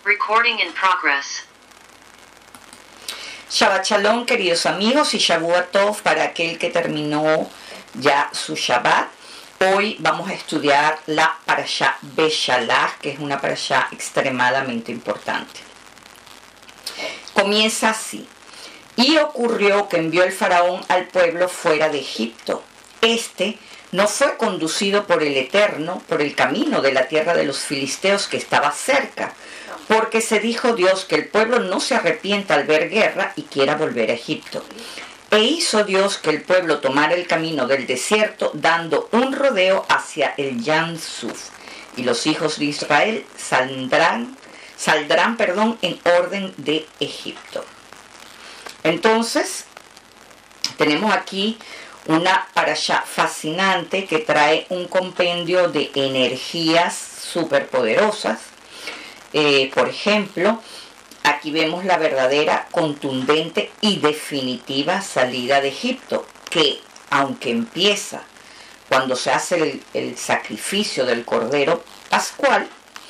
Recording in progress. Shabbat Shalom, queridos amigos, y Shavua Tov para aquel que terminó ya su Shabbat. Hoy vamos a estudiar la Parashá Beshalach, que es una Parashá extremadamente importante. Comienza así. Y ocurrió que envió el faraón al pueblo fuera de Egipto. Este no fue conducido por el Eterno, por el camino de la tierra de los filisteos que estaba cerca, porque se dijo Dios que el pueblo no se arrepienta al ver guerra y quiera volver a Egipto. E hizo Dios que el pueblo tomara el camino del desierto, dando un rodeo hacia el Yam Suf. Y los hijos de Israel saldrán en orden de Egipto. Entonces, tenemos aquí una parashá fascinante que trae un compendio de energías superpoderosas. Por ejemplo, aquí vemos la verdadera, contundente y definitiva salida de Egipto, que aunque empieza cuando se hace el sacrificio del Cordero Pascual,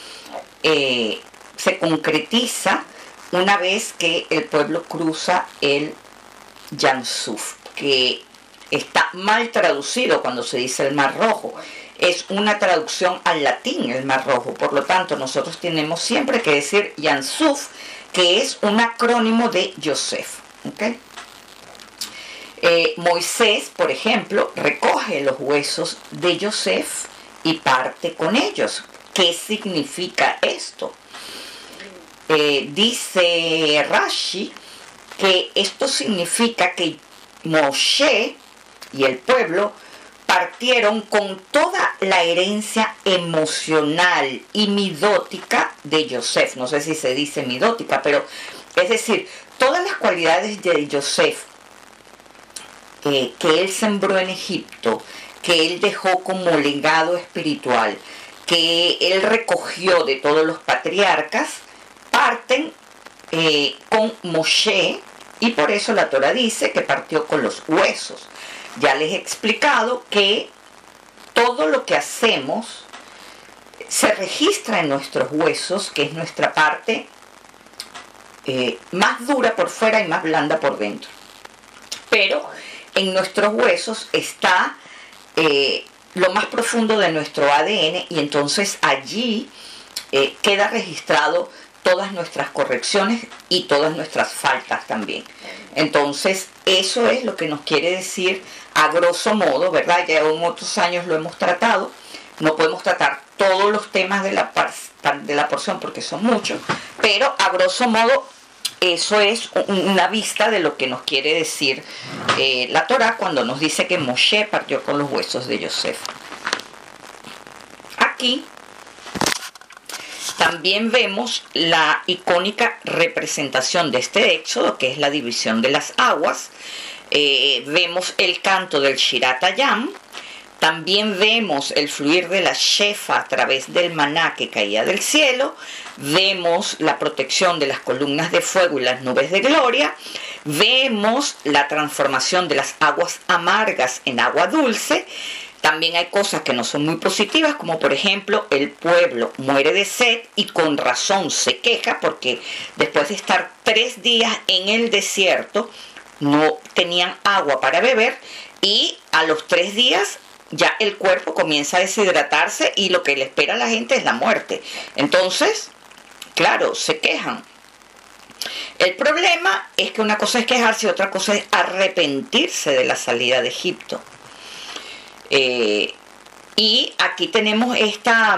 se concretiza una vez que el pueblo cruza el Yam Suf, que está mal traducido cuando se dice el Mar Rojo. Es una traducción al latín, el Mar Rojo. Por lo tanto, nosotros tenemos siempre que decir Yam Suf, que es un acrónimo de Yosef. ¿Okay? Moisés, por ejemplo, recoge los huesos de Yosef y parte con ellos. ¿Qué significa esto? Dice Rashi que esto significa que Moshe y el pueblo partieron con toda la herencia emocional y midótica de Yosef. No sé si se dice midótica, pero es decir, todas las cualidades de Yosef que él sembró en Egipto, que él dejó como legado espiritual, que él recogió de todos los patriarcas, parten con Moshe, y por eso la Torah dice que partió con los huesos. Ya les he explicado que todo lo que hacemos se registra en nuestros huesos, que es nuestra parte más dura por fuera y más blanda por dentro. Pero en nuestros huesos está lo más profundo de nuestro ADN, y entonces allí queda registrado todas nuestras correcciones y todas nuestras faltas también. Entonces, eso es lo que nos quiere decir a grosso modo, ¿verdad? Ya en otros años lo hemos tratado. No podemos tratar todos los temas de la porción porque son muchos, pero a grosso modo eso es una vista de lo que nos quiere decir la Torah cuando nos dice que Moshe partió con los huesos de Yosef. Aquí también vemos la icónica representación de este éxodo, que es la división de las aguas. Vemos el canto del Shirat Hayam. También vemos el fluir de la Shefa a través del maná que caía del cielo. Vemos la protección de las columnas de fuego y las nubes de gloria. Vemos la transformación de las aguas amargas en agua dulce. También hay cosas que no son muy positivas, como por ejemplo el pueblo muere de sed y con razón se queja porque después de estar 3 días en el desierto no tenían agua para beber, y a los 3 días ya el cuerpo comienza a deshidratarse y lo que le espera a la gente es la muerte. Entonces, claro, se quejan. El problema es que una cosa es quejarse y otra cosa es arrepentirse de la salida de Egipto. Y aquí tenemos esta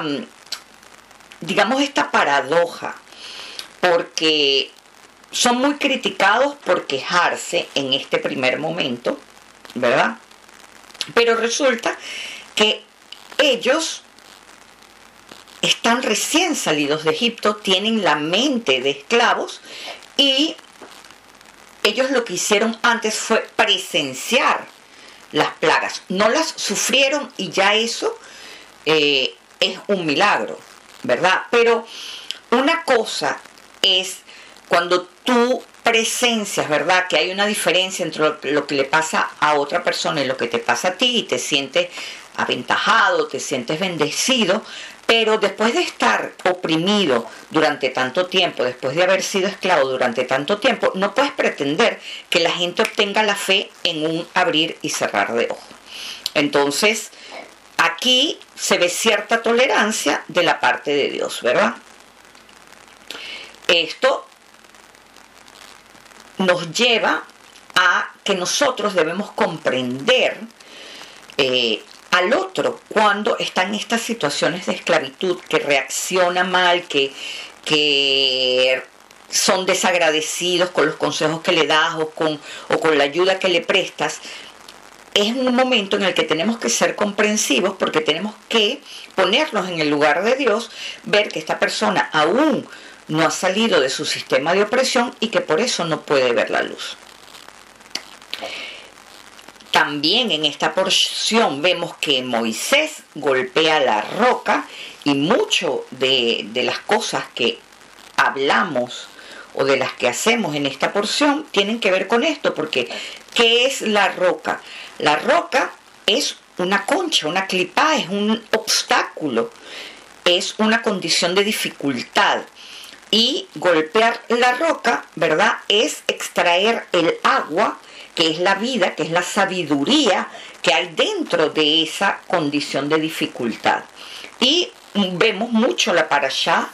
paradoja, porque son muy criticados por quejarse en este primer momento, ¿verdad? Pero resulta que ellos están recién salidos de Egipto, tienen la mente de esclavos, y ellos lo que hicieron antes fue presenciar las plagas. No las sufrieron y ya eso es un milagro, ¿verdad? Pero una cosa es cuando tú presencias, ¿verdad?, que hay una diferencia entre lo que le pasa a otra persona y lo que te pasa a ti, y te sientes aventajado, te sientes bendecido, pero después de estar oprimido durante tanto tiempo, después de haber sido esclavo durante tanto tiempo, no puedes pretender que la gente obtenga la fe en un abrir y cerrar de ojos. Entonces, aquí se ve cierta tolerancia de la parte de Dios, ¿verdad? Esto nos lleva a que nosotros debemos comprender al otro cuando está en estas situaciones de esclavitud, que reacciona mal, que son desagradecidos con los consejos que le das o con la ayuda que le prestas. Es un momento en el que tenemos que ser comprensivos, porque tenemos que ponernos en el lugar de Dios, ver que esta persona aún no ha salido de su sistema de opresión y que por eso no puede ver la luz. También en esta porción vemos que Moisés golpea la roca, y mucho de las cosas que hablamos o de las que hacemos en esta porción tienen que ver con esto, porque ¿qué es la roca? La roca es una concha, una clipá, es un obstáculo, es una condición de dificultad. Y golpear la roca, ¿verdad?, es extraer el agua, que es la vida, que es la sabiduría que hay dentro de esa condición de dificultad. Y vemos mucho la parashá,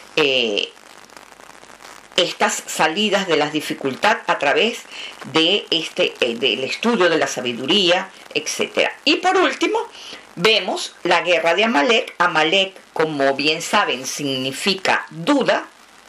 estas salidas de las dificultades a través de del estudio de la sabiduría, etc. Y por último, vemos la guerra de Amalek. Amalek, como bien saben, significa duda,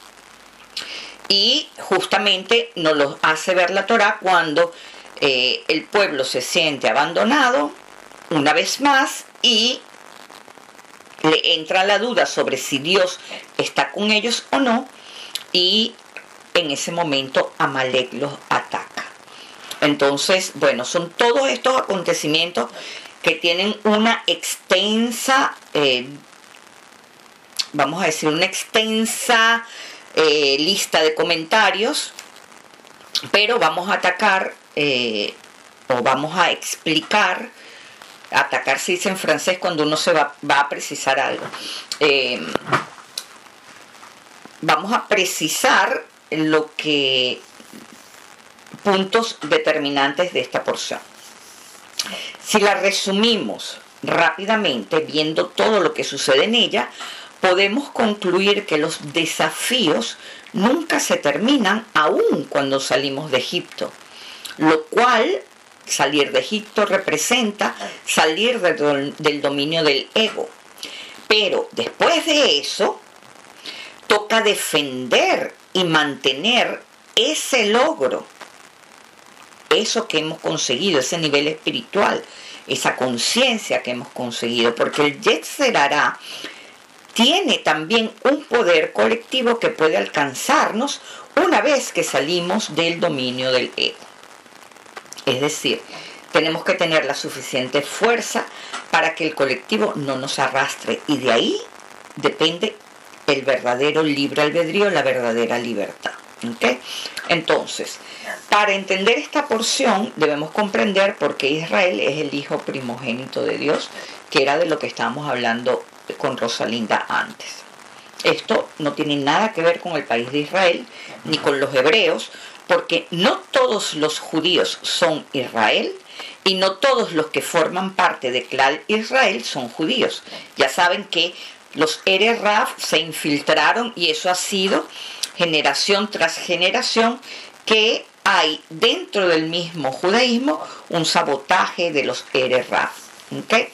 y justamente nos lo hace ver la Torá cuando el pueblo se siente abandonado una vez más y le entra la duda sobre si Dios está con ellos o no, y en ese momento Amalek los ataca. Entonces, bueno, son todos estos acontecimientos que tienen una extensa, vamos a decir, una extensa lista de comentarios, pero vamos a atacar o vamos a explicar. Atacar se dice en francés cuando uno se va a precisar algo. Vamos a precisar puntos determinantes de esta porción. Si la resumimos rápidamente, viendo todo lo que sucede en ella, podemos concluir que los desafíos nunca se terminan, aun cuando salimos de Egipto, lo cual, salir de Egipto representa salir del dominio del ego. Pero después de eso, toca defender y mantener ese logro, eso que hemos conseguido, ese nivel espiritual, esa conciencia que hemos conseguido, porque el Yetzer Hará tiene también un poder colectivo que puede alcanzarnos una vez que salimos del dominio del ego. Es decir, tenemos que tener la suficiente fuerza para que el colectivo no nos arrastre, y de ahí depende el verdadero libre albedrío, la verdadera libertad. ¿Okay? Entonces, para entender esta porción debemos comprender por qué Israel es el hijo primogénito de Dios, que era de lo que estábamos hablando con Rosalinda antes. Esto no tiene nada que ver con el país de Israel ni con los hebreos, porque no todos los judíos son Israel y no todos los que forman parte de Clan Israel son judíos. Ya saben que los Ere Raf se infiltraron, y eso ha sido generación tras generación, que hay dentro del mismo judaísmo un sabotaje de los Ere Raf. ¿Okay?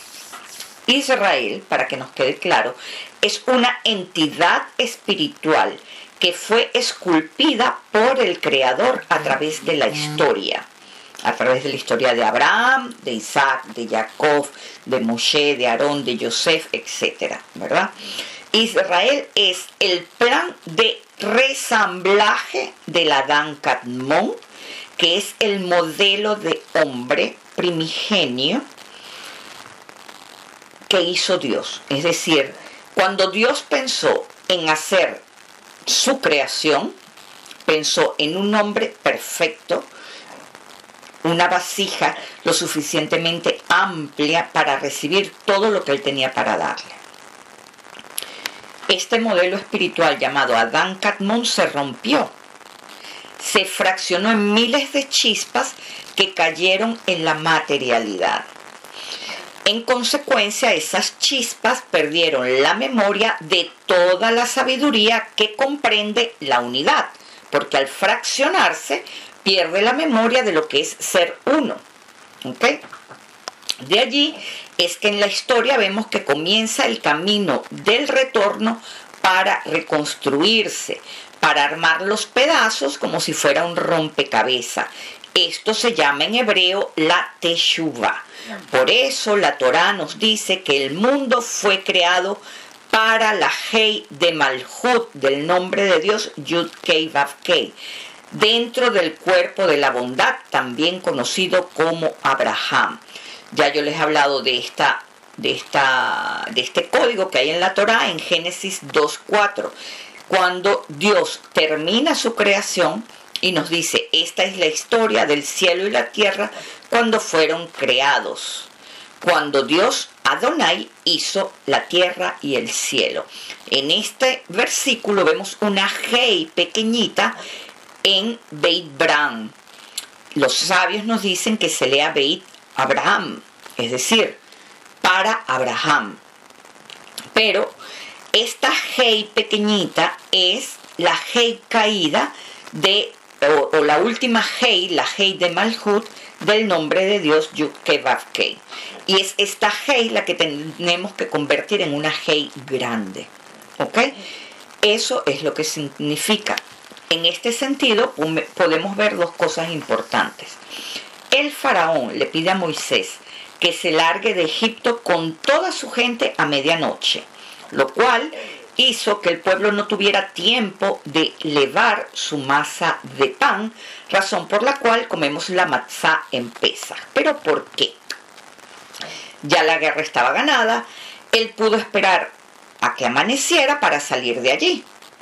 Israel, para que nos quede claro, es una entidad espiritual que fue esculpida por el Creador a través de la historia. A través de la historia de Abraham, de Isaac, de Jacob, de Moshe, de Aarón, de Yosef, etc. ¿Verdad? Israel es el plan de resamblaje del Adán Kadmón, que es el modelo de hombre primigenio que hizo Dios. Es decir, cuando Dios pensó en hacer su creación, pensó en un hombre perfecto, una vasija lo suficientemente amplia para recibir todo lo que él tenía para darle. Este modelo espiritual llamado Adán Kadmon se rompió. Se fraccionó en miles de chispas que cayeron en la materialidad. En consecuencia, esas chispas perdieron la memoria de toda la sabiduría que comprende la unidad, porque al fraccionarse pierde la memoria de lo que es ser uno. ¿Okay? De allí es que en la historia vemos que comienza el camino del retorno para reconstruirse, para armar los pedazos como si fuera un rompecabezas. Esto se llama en hebreo la Teshuvah. Por eso la Torá nos dice que el mundo fue creado para la Hei de Malhut, del nombre de Dios, Yud Kei Vav Kei, dentro del cuerpo de la bondad, también conocido como Abraham. Ya yo les he hablado de este código que hay en la Torá en Génesis 2:4, cuando Dios termina su creación y nos dice, esta es la historia del cielo y la tierra cuando fueron creados, cuando Dios Adonai hizo la tierra y el cielo. En este versículo vemos una Hei pequeñita en Beit Bran. Los sabios nos dicen que se lea Beit Abraham, es decir, para Abraham. Pero esta Hei pequeñita es la Hei caída o la última Hei, la Hei de Malhut, del nombre de Dios Yud Kei Vav Kei. Y es esta Hei la que tenemos que convertir en una Hei grande. ¿Ok? Eso es lo que significa. En este sentido podemos ver dos cosas importantes. El faraón le pide a Moisés que se largue de Egipto con toda su gente a medianoche, lo cual hizo que el pueblo no tuviera tiempo de levar su masa de pan, razón por la cual comemos la matzá en Pesaj. ¿Pero por qué? Ya la guerra estaba ganada, él pudo esperar a que amaneciera para salir de allí.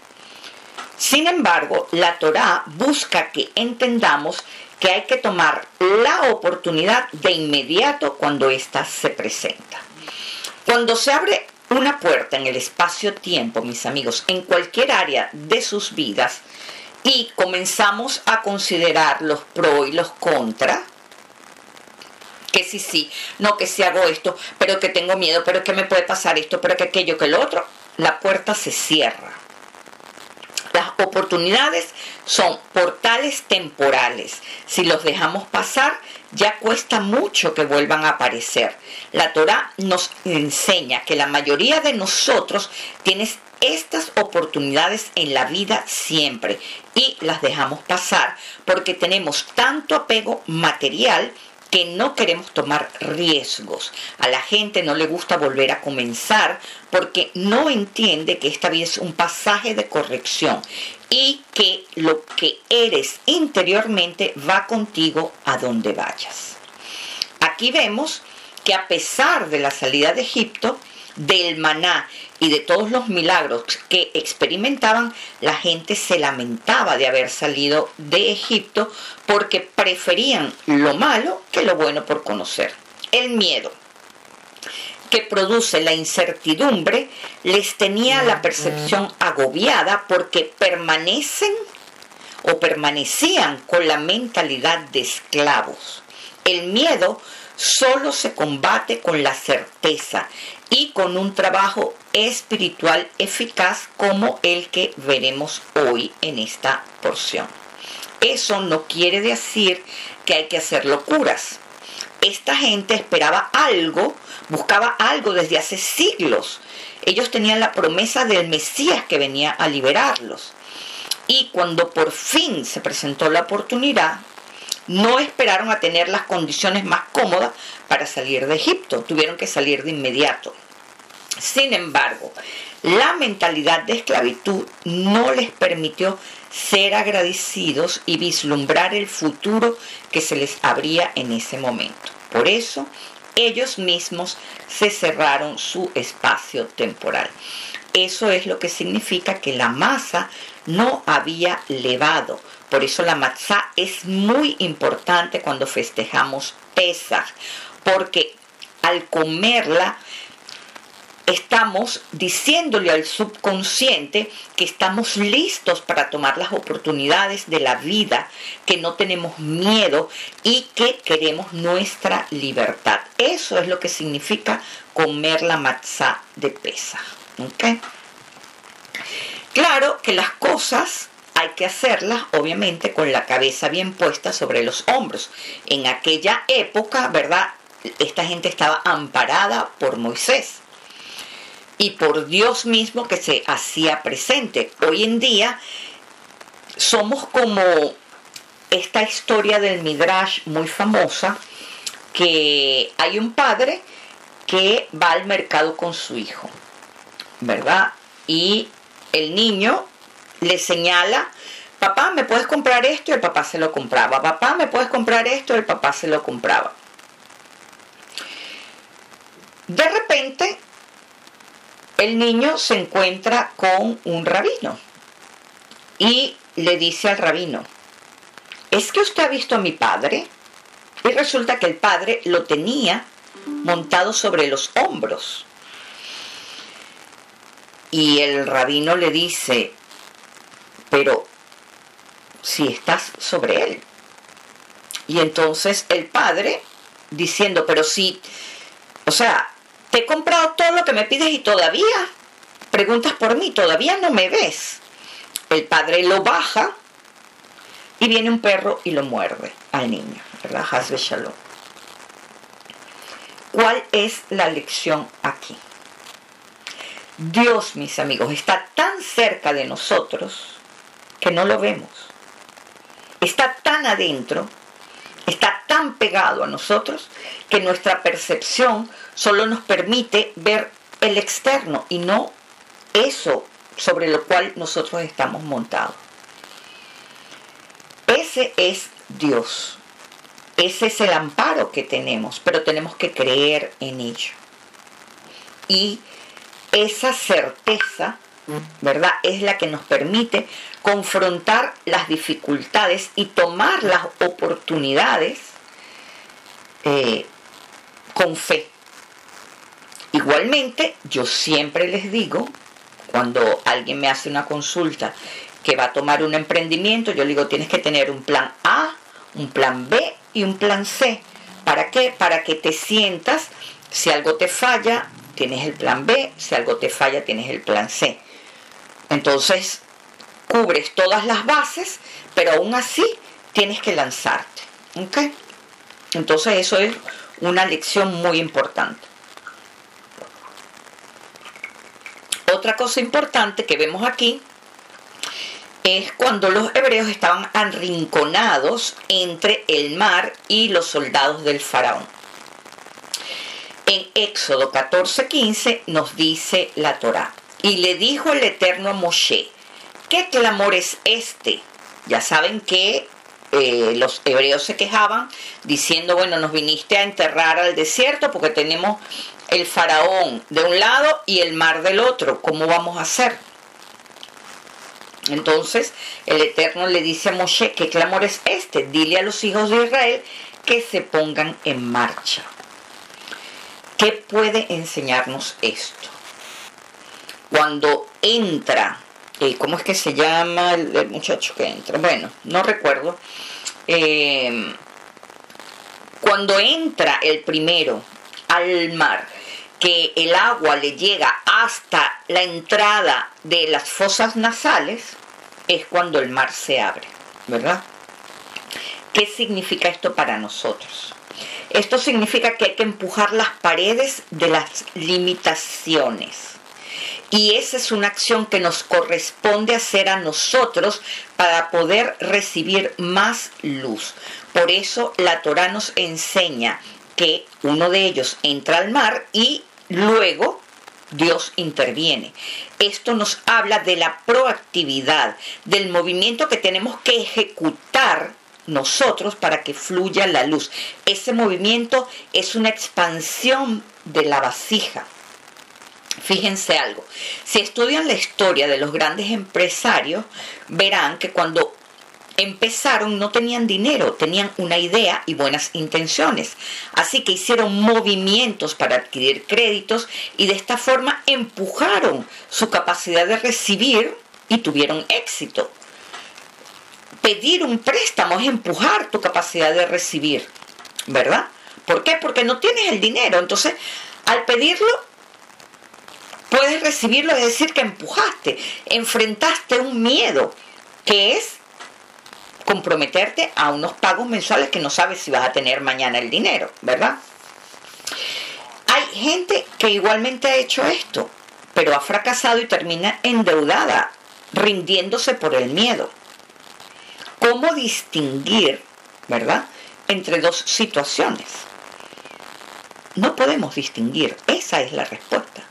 Sin embargo, la Torá busca que entendamos que hay que tomar la oportunidad de inmediato cuando ésta se presenta. Cuando se abre una puerta en el espacio-tiempo, mis amigos, en cualquier área de sus vidas, y comenzamos a considerar los pros y los contras, que sí, no, que si hago esto, pero que tengo miedo, pero que me puede pasar esto, pero que aquello, que lo otro, la puerta se cierra. Las oportunidades son portales temporales. Si los dejamos pasar, ya cuesta mucho que vuelvan a aparecer. La Torá nos enseña que la mayoría de nosotros tiene estas oportunidades en la vida siempre y las dejamos pasar porque tenemos tanto apego material que no queremos tomar riesgos. A la gente no le gusta volver a comenzar porque no entiende que esta vida es un pasaje de corrección y que lo que eres interiormente va contigo a donde vayas. Aquí vemos que a pesar de la salida de Egipto, del maná y de todos los milagros que experimentaban, la gente se lamentaba de haber salido de Egipto porque preferían lo malo que lo bueno por conocer. El miedo que produce la incertidumbre les tenía la percepción agobiada porque permanecían con la mentalidad de esclavos. El miedo solo se combate con la certeza y con un trabajo espiritual eficaz como el que veremos hoy en esta porción. Eso no quiere decir que hay que hacer locuras. Esta gente esperaba algo, buscaba algo desde hace siglos. Ellos tenían la promesa del Mesías que venía a liberarlos. Y cuando por fin se presentó la oportunidad, no esperaron a tener las condiciones más cómodas para salir de Egipto. Tuvieron que salir de inmediato. Sin embargo, la mentalidad de esclavitud no les permitió ser agradecidos y vislumbrar el futuro que se les abría en ese momento. Por eso, ellos mismos se cerraron su espacio temporal. Eso es lo que significa que la masa no había levado. Por eso la matzá es muy importante cuando festejamos Pesaj, porque al comerla estamos diciéndole al subconsciente que estamos listos para tomar las oportunidades de la vida, que no tenemos miedo y que queremos nuestra libertad. Eso es lo que significa comer la matzá de Pesaj. ¿Okay? Claro que las cosas hay que hacerlas, obviamente, con la cabeza bien puesta sobre los hombros. En aquella época, ¿verdad? Esta gente estaba amparada por Moisés y por Dios mismo que se hacía presente. Hoy en día somos como esta historia del Midrash muy famosa, que hay un padre que va al mercado con su hijo, ¿verdad? Y el niño le señala: papá, ¿me puedes comprar esto? Y el papá se lo compraba. Papá, ¿me puedes comprar esto? Y el papá se lo compraba. De repente, el niño se encuentra con un rabino y le dice al rabino: ¿es que usted ha visto a mi padre? Y resulta que el padre lo tenía montado sobre los hombros. Y el rabino le dice: pero si estás sobre él. Y entonces el padre diciendo: pero si, o sea, te he comprado todo lo que me pides y todavía preguntas por mí, todavía no me ves. El padre lo baja y viene un perro y lo muerde al niño, ¿verdad? Haz de Shalom. ¿Cuál es la lección aquí? Dios, mis amigos, está tan cerca de nosotros que no lo vemos. Está tan adentro, está tan pegado a nosotros que nuestra percepción solo nos permite ver el externo y no eso sobre lo cual nosotros estamos montados. Ese es Dios. Ese es el amparo que tenemos, pero tenemos que creer en ello. Y esa certeza, ¿verdad?, es la que nos permite confrontar las dificultades y tomar las oportunidades con fe. Igualmente, yo siempre les digo, cuando alguien me hace una consulta que va a tomar un emprendimiento, yo le digo: tienes que tener un plan A, un plan B y un plan C. ¿Para qué? Para que te sientas, si algo te falla, tienes el plan B, si algo te falla, tienes el plan C. Entonces, cubres todas las bases, pero aún así tienes que lanzarte. ¿Ok? Entonces, eso es una lección muy importante. Otra cosa importante que vemos aquí es cuando los hebreos estaban arrinconados entre el mar y los soldados del faraón. En Éxodo 14:15 nos dice la Torá: y le dijo el Eterno a Moshe: ¿qué clamor es este? Ya saben que los hebreos se quejaban diciendo: bueno, nos viniste a enterrar al desierto porque tenemos el faraón de un lado y el mar del otro. ¿Cómo vamos a hacer? Entonces el Eterno le dice a Moshe: ¿qué clamor es este? Dile a los hijos de Israel que se pongan en marcha. ¿Qué puede enseñarnos esto? Cuando entra, ¿cómo es que se llama el muchacho que entra? Bueno, no recuerdo. Cuando entra el primero al mar, que el agua le llega hasta la entrada de las fosas nasales, es cuando el mar se abre, ¿verdad? ¿Qué significa esto para nosotros? Esto significa que hay que empujar las paredes de las limitaciones. Y esa es una acción que nos corresponde hacer a nosotros para poder recibir más luz. Por eso la Torá nos enseña que uno de ellos entra al mar y luego Dios interviene. Esto nos habla de la proactividad, del movimiento que tenemos que ejecutar nosotros para que fluya la luz. Ese movimiento es una expansión de la vasija. Fíjense algo, si estudian la historia de los grandes empresarios, verán que cuando empezaron no tenían dinero, tenían una idea y buenas intenciones. Así que hicieron movimientos para adquirir créditos y de esta forma empujaron su capacidad de recibir y tuvieron éxito. Pedir un préstamo es empujar tu capacidad de recibir, ¿verdad? ¿Por qué? Porque no tienes el dinero. Entonces, al pedirlo, puedes recibirlo, es decir, que empujaste, enfrentaste un miedo, que es comprometerte a unos pagos mensuales que no sabes si vas a tener mañana el dinero, ¿verdad? Hay gente que igualmente ha hecho esto, pero ha fracasado y termina endeudada, rindiéndose por el miedo. ¿Cómo distinguir, verdad, entre dos situaciones? No podemos distinguir, esa es la respuesta.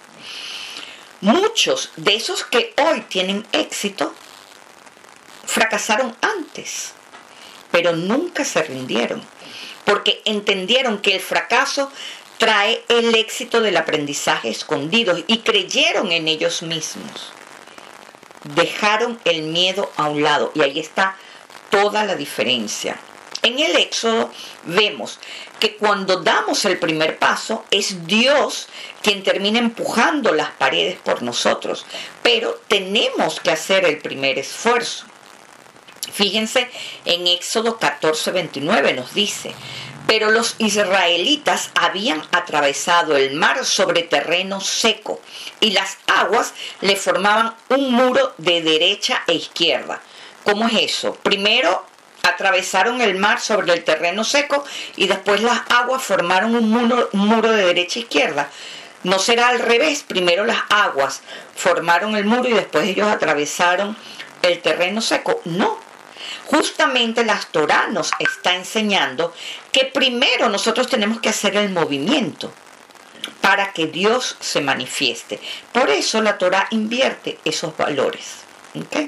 Muchos de esos que hoy tienen éxito fracasaron antes, pero nunca se rindieron, porque entendieron que el fracaso trae el éxito del aprendizaje escondido y creyeron en ellos mismos. Dejaron el miedo a un lado y ahí está toda la diferencia. En el Éxodo vemos que cuando damos el primer paso es Dios quien termina empujando las paredes por nosotros, pero tenemos que hacer el primer esfuerzo. Fíjense, en Éxodo 14:29 nos dice: pero los israelitas habían atravesado el mar sobre terreno seco y las aguas le formaban un muro de derecha e izquierda. ¿Cómo es eso? Primero atravesaron el mar sobre el terreno seco y después las aguas formaron un muro de derecha e izquierda. ¿No será al revés? Primero las aguas formaron el muro y después ellos atravesaron el terreno seco. No. Justamente la Torá nos está enseñando que primero nosotros tenemos que hacer el movimiento para que Dios se manifieste. Por eso la Torá invierte esos valores. ¿Okay?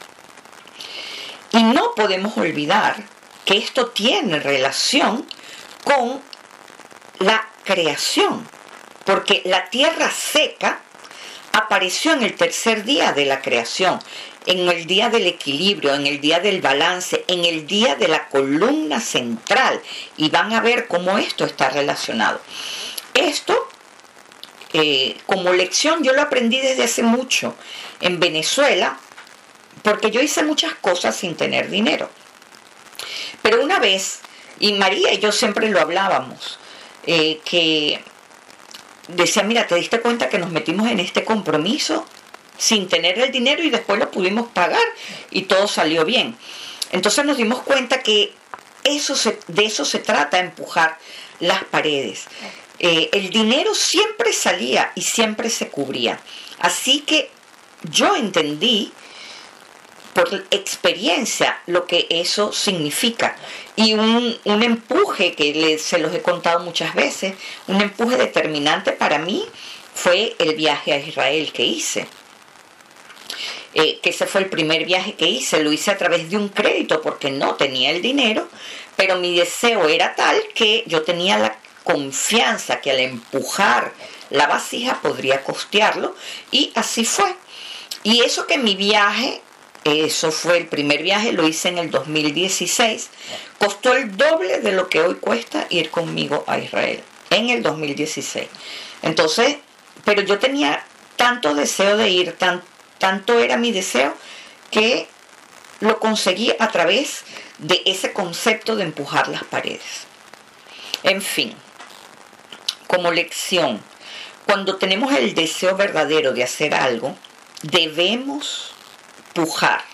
Y no podemos olvidar que esto tiene relación con la creación, porque la tierra seca apareció en el tercer día de la creación, en el día del equilibrio, en el día del balance, en el día de la columna central. Y van a ver cómo esto está relacionado. Esto, como lección, yo lo aprendí desde hace mucho en Venezuela, porque yo hice muchas cosas sin tener dinero. Pero una vez, y María y yo siempre lo hablábamos, que decía: mira, ¿te diste cuenta que nos metimos en este compromiso sin tener el dinero y después lo pudimos pagar y todo salió bien? Entonces nos dimos cuenta que de eso se trata, empujar las paredes. El dinero siempre salía y siempre se cubría. Así que yo entendí por experiencia lo que eso significa. Y un empuje que se los he contado muchas veces, un empuje determinante para mí fue el viaje a Israel que hice. Que ese fue el primer viaje que hice. Lo hice a través de un crédito porque no tenía el dinero, pero mi deseo era tal que yo tenía la confianza que al empujar la vasija podría costearlo, y así fue. Y eso que mi viaje, eso fue el primer viaje, lo hice en el 2016, costó el doble de lo que hoy cuesta ir conmigo a Israel, en el 2016. Entonces, pero yo tenía tanto deseo de ir, tanto era mi deseo, que lo conseguí a través de ese concepto de empujar las paredes. En fin, como lección, cuando tenemos el deseo verdadero de hacer algo, debemos pujar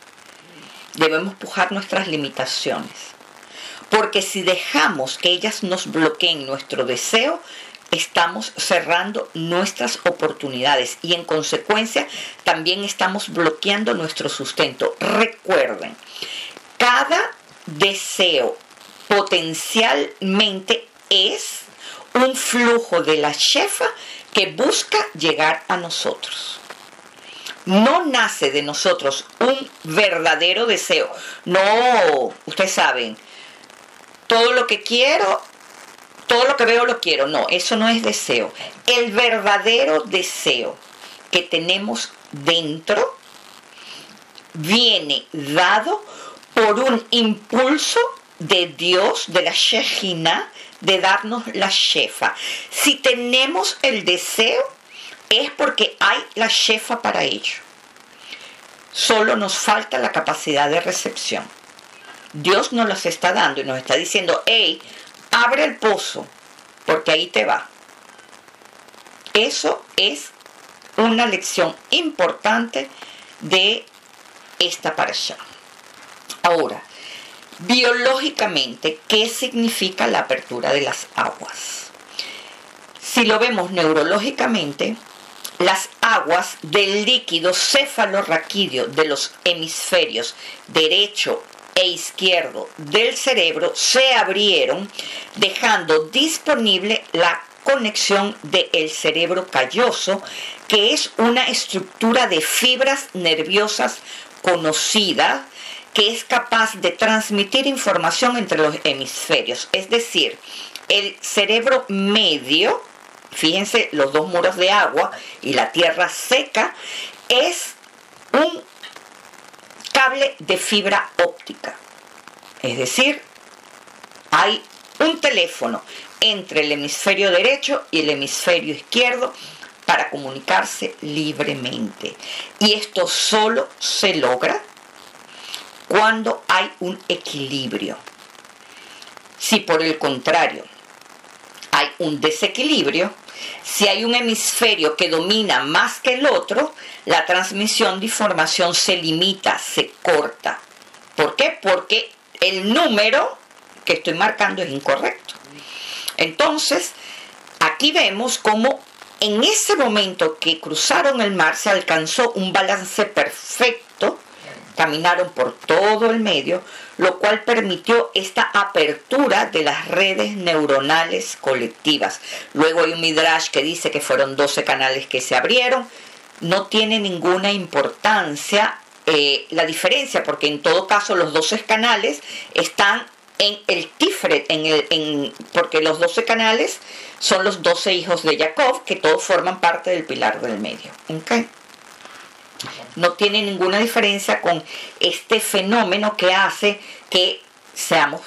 nuestras limitaciones, porque si dejamos que ellas nos bloqueen nuestro deseo, estamos cerrando nuestras oportunidades y en consecuencia también estamos bloqueando nuestro sustento. Recuerden, cada deseo potencialmente es un flujo de la shefa que busca llegar a nosotros. no nace de nosotros un verdadero deseo. No, ustedes saben, todo lo que quiero, todo lo que veo lo quiero. No, eso no es deseo. El verdadero deseo que tenemos dentro viene dado por un impulso de Dios, de la Shejina, de darnos la Shefa. Si tenemos el deseo, es porque hay la Shefa para ello. Solo nos falta la capacidad de recepción. Dios nos las está dando y nos está diciendo, hey, abre el pozo, porque ahí te va. Eso es una lección importante de esta parasha. Ahora, biológicamente, ¿qué significa la apertura de las aguas? Si lo vemos neurológicamente, las aguas del líquido cefalorraquídeo de los hemisferios derecho e izquierdo del cerebro se abrieron, dejando disponible la conexión del cerebro calloso, que es una estructura de fibras nerviosas conocida, que es capaz de transmitir información entre los hemisferios. Es decir, el cerebro medio, fíjense los dos muros de agua y la tierra seca, es un cable de fibra óptica. Es decir, hay un teléfono entre el hemisferio derecho y el hemisferio izquierdo para comunicarse libremente. Y esto solo se logra cuando hay un equilibrio. Si por el contrario hay un desequilibrio, si hay un hemisferio que domina más que el otro, la transmisión de información se limita, se corta. ¿Por qué? Porque el número que estoy marcando es incorrecto. Entonces, aquí vemos cómo en ese momento que cruzaron el mar se alcanzó un balance perfecto, caminaron por todo el medio, lo cual permitió esta apertura de las redes neuronales colectivas. Luego hay un midrash que dice que fueron 12 canales que se abrieron. No tiene ninguna importancia la diferencia, porque en todo caso los 12 canales están en el Tiferet, porque los 12 canales son los 12 hijos de Jacob, que todos forman parte del pilar del medio. ¿Okay? No tiene ninguna diferencia con este fenómeno que hace que seamos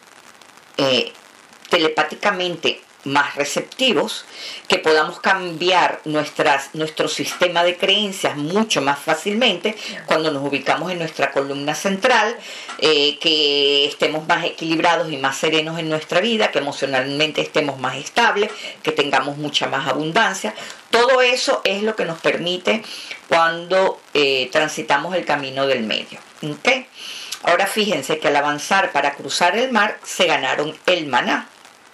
telepáticamente más receptivos, que podamos cambiar nuestro sistema de creencias mucho más fácilmente cuando nos ubicamos en nuestra columna central, que estemos más equilibrados y más serenos en nuestra vida, que emocionalmente estemos más estables, que tengamos mucha más abundancia. Todo eso es lo que nos permite cuando transitamos el camino del medio. ¿Okay? Ahora fíjense que al avanzar para cruzar el mar se ganaron el maná.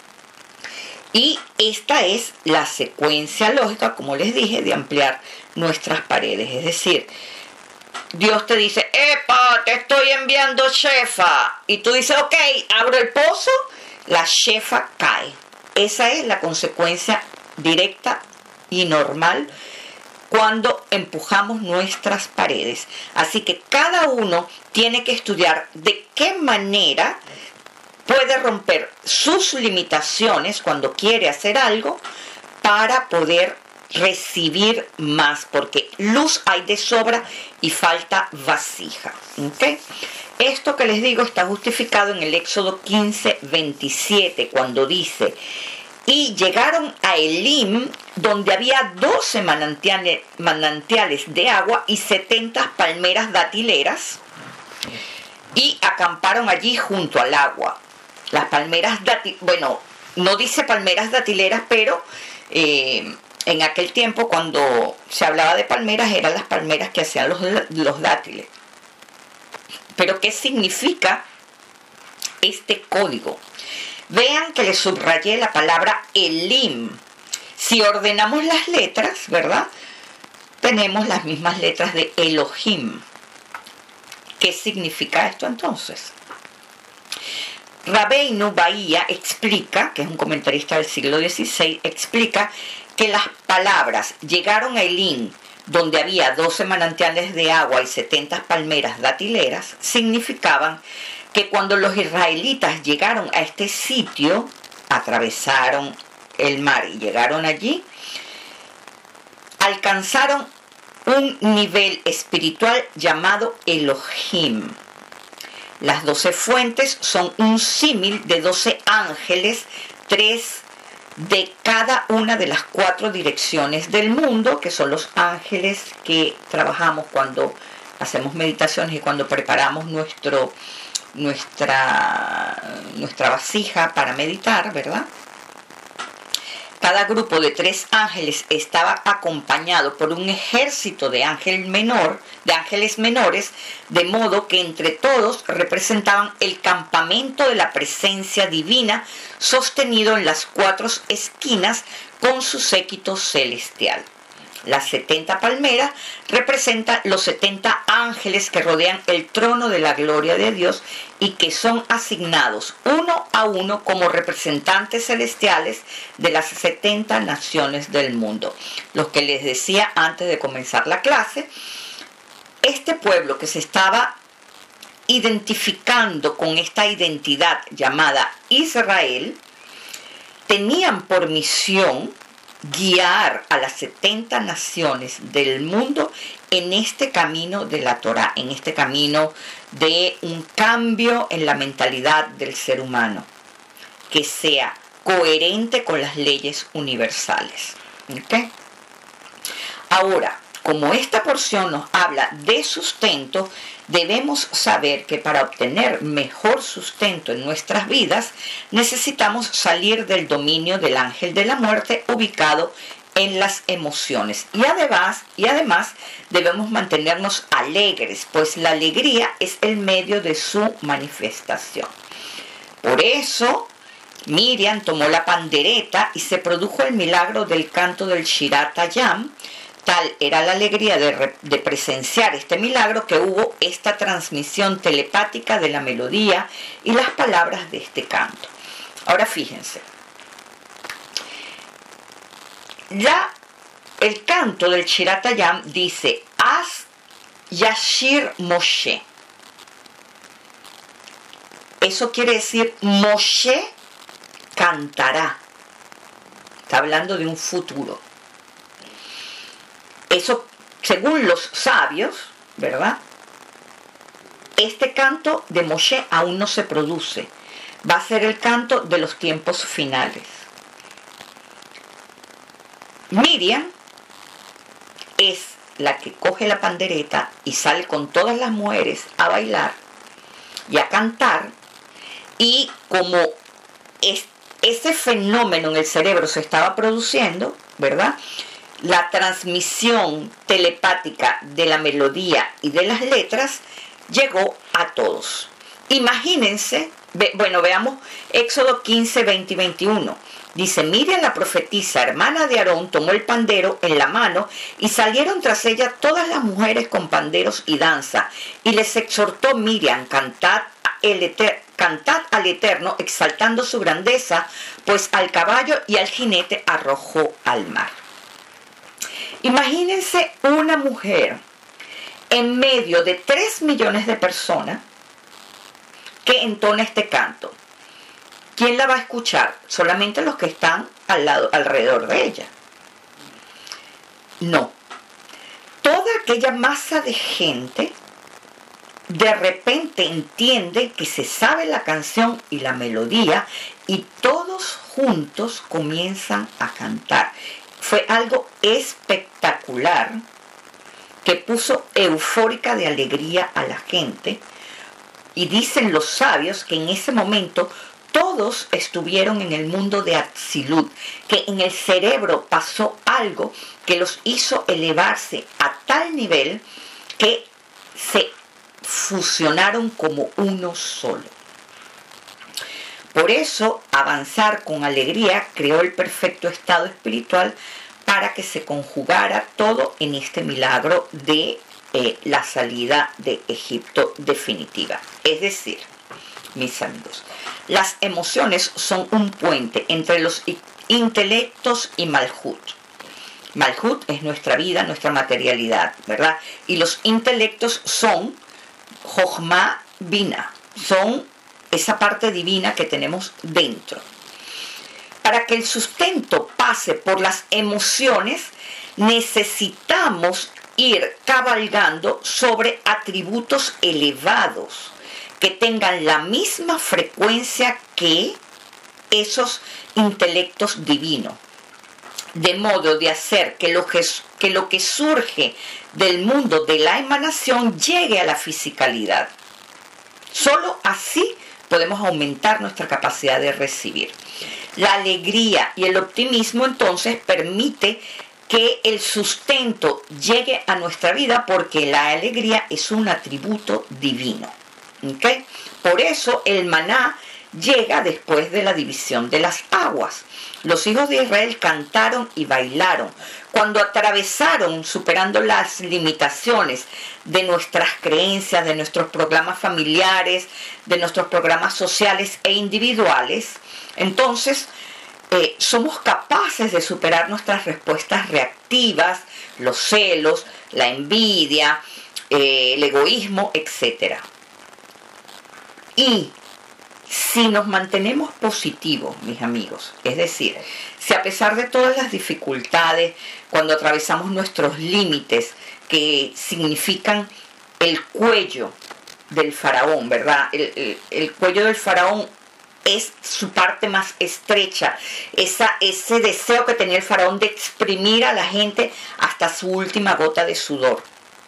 Y esta es la secuencia lógica, como les dije, de ampliar nuestras paredes. Es decir, Dios te dice, ¡epa! Te estoy enviando Shefa. Y tú dices, ok, abro el pozo, la Shefa cae. Esa es la consecuencia directa y normal cuando empujamos nuestras paredes. Así que cada uno tiene que estudiar de qué manera puede romper sus limitaciones cuando quiere hacer algo para poder recibir más, porque luz hay de sobra y falta vasija. ¿Okay? Esto que les digo está justificado en el Éxodo 15:27, cuando dice, y llegaron a Elim, donde había 12 manantiales de agua y 70 palmeras datileras, y acamparon allí junto al agua. Las palmeras bueno, no dice palmeras datileras, pero en aquel tiempo cuando se hablaba de palmeras eran las palmeras que hacían los dátiles. Pero ¿qué significa este código? Vean que le subrayé la palabra Elim. Si ordenamos las letras, ¿verdad? Tenemos las mismas letras de Elohim. ¿Qué significa esto entonces? Rabbeinu Bahía explica, que es un comentarista del siglo XVI, explica que las palabras llegaron a Elim, donde había 12 manantiales de agua y 70 palmeras datileras, significaban que cuando los israelitas llegaron a este sitio, atravesaron el mar y llegaron allí, alcanzaron un nivel espiritual llamado Elohim. Las 12 fuentes son un símil de 12 ángeles, 3 de cada una de las 4 direcciones del mundo, que son los ángeles que trabajamos cuando hacemos meditaciones y cuando preparamos nuestra vasija para meditar, ¿verdad? Cada grupo de 3 ángeles estaba acompañado por un ejército de ángeles menores, de modo que entre todos representaban el campamento de la presencia divina, sostenido en las 4 esquinas con su séquito celestial. Las 70 palmeras representan los 70 ángeles que rodean el trono de la gloria de Dios y que son asignados uno a uno como representantes celestiales de las 70 naciones del mundo. Lo que les decía antes de comenzar la clase, este pueblo que se estaba identificando con esta identidad llamada Israel, tenían por misión guiar a las 70 naciones del mundo en este camino de la Torá, en este camino de un cambio en la mentalidad del ser humano, que sea coherente con las leyes universales. ¿Okay? Ahora, como esta porción nos habla de sustento, debemos saber que para obtener mejor sustento en nuestras vidas, necesitamos salir del dominio del ángel de la muerte ubicado en las emociones. Y además debemos mantenernos alegres, pues la alegría es el medio de su manifestación. Por eso, Miriam tomó la pandereta y se produjo el milagro del canto del Shirat Hayam. Tal era la alegría de presenciar este milagro que hubo esta transmisión telepática de la melodía y las palabras de este canto. Ahora fíjense, ya el canto del Shirat Hayam dice: Az Yashir Moshe. Eso quiere decir Moshe cantará. Está hablando de un futuro. Eso, según los sabios, ¿verdad? Este canto de Moshe aún no se produce. Va a ser el canto de los tiempos finales. Miriam es la que coge la pandereta y sale con todas las mujeres a bailar y a cantar. Y como ese fenómeno en el cerebro se estaba produciendo, ¿verdad?, la transmisión telepática de la melodía y de las letras llegó a todos. Imagínense, veamos Éxodo 15, 20 y 21. Dice: Miriam la profetisa, hermana de Aarón, tomó el pandero en la mano y salieron tras ella todas las mujeres con panderos y danza. Y les exhortó Miriam: cantad al Eterno, exaltando su grandeza, pues al caballo y al jinete arrojó al mar. Imagínense una mujer en medio de 3 millones de personas que entona este canto. ¿Quién la va a escuchar? Solamente los que están alrededor de ella. No. Toda aquella masa de gente de repente entiende que se sabe la canción y la melodía y todos juntos comienzan a cantar. Fue algo espectacular que puso eufórica de alegría a la gente, y dicen los sabios que en ese momento todos estuvieron en el mundo de Atzilut, que en el cerebro pasó algo que los hizo elevarse a tal nivel que se fusionaron como uno solo. Por eso, avanzar con alegría creó el perfecto estado espiritual para que se conjugara todo en este milagro de la salida de Egipto definitiva. Es decir, mis amigos, las emociones son un puente entre los intelectos y Malhut. Malhut es nuestra vida, nuestra materialidad, ¿verdad? Y los intelectos son Jochma Bina, son esa parte divina que tenemos dentro. Para que el sustento pase por las emociones, necesitamos ir cabalgando sobre atributos elevados que tengan la misma frecuencia que esos intelectos divinos, de modo de hacer que lo que surge del mundo de la emanación llegue a la fisicalidad. Solo así podemos aumentar nuestra capacidad de recibir. La alegría y el optimismo entonces permite que el sustento llegue a nuestra vida, porque la alegría es un atributo divino. ¿Okay? Por eso el maná llega después de la división de las aguas. Los hijos de Israel cantaron y bailaron cuando atravesaron, superando las limitaciones de nuestras creencias, de nuestros programas familiares, de nuestros programas sociales e individuales. Entonces somos capaces de superar nuestras respuestas reactivas, los celos, la envidia, el egoísmo, etc. Y si nos mantenemos positivos, mis amigos, es decir, si a pesar de todas las dificultades, cuando atravesamos nuestros límites, que significan el cuello del faraón, ¿verdad? El cuello del faraón es su parte más estrecha, ese deseo que tenía el faraón de exprimir a la gente hasta su última gota de sudor.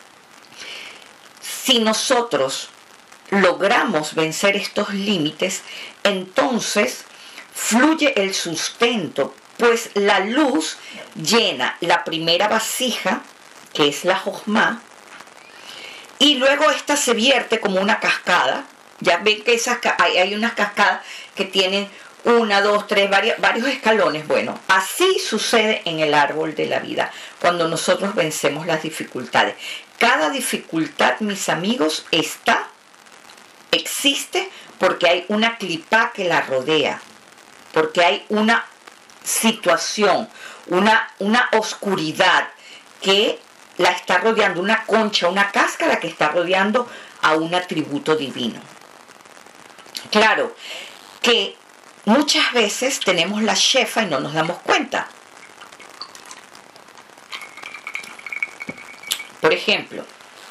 Si nosotros logramos vencer estos límites, entonces fluye el sustento, pues la luz llena la primera vasija, que es la Jochma, y luego esta se vierte como una cascada. Ya ven que hay unas cascadas que tienen 1, 2, 3, varios escalones. Bueno, así sucede en el árbol de la vida, cuando nosotros vencemos las dificultades. Cada dificultad, mis amigos, existe porque hay una clipá que la rodea, porque hay una situación, una oscuridad que la está rodeando, una concha, una cáscara que está rodeando a un atributo divino. Claro que muchas veces tenemos la shefa y no nos damos cuenta. Por ejemplo,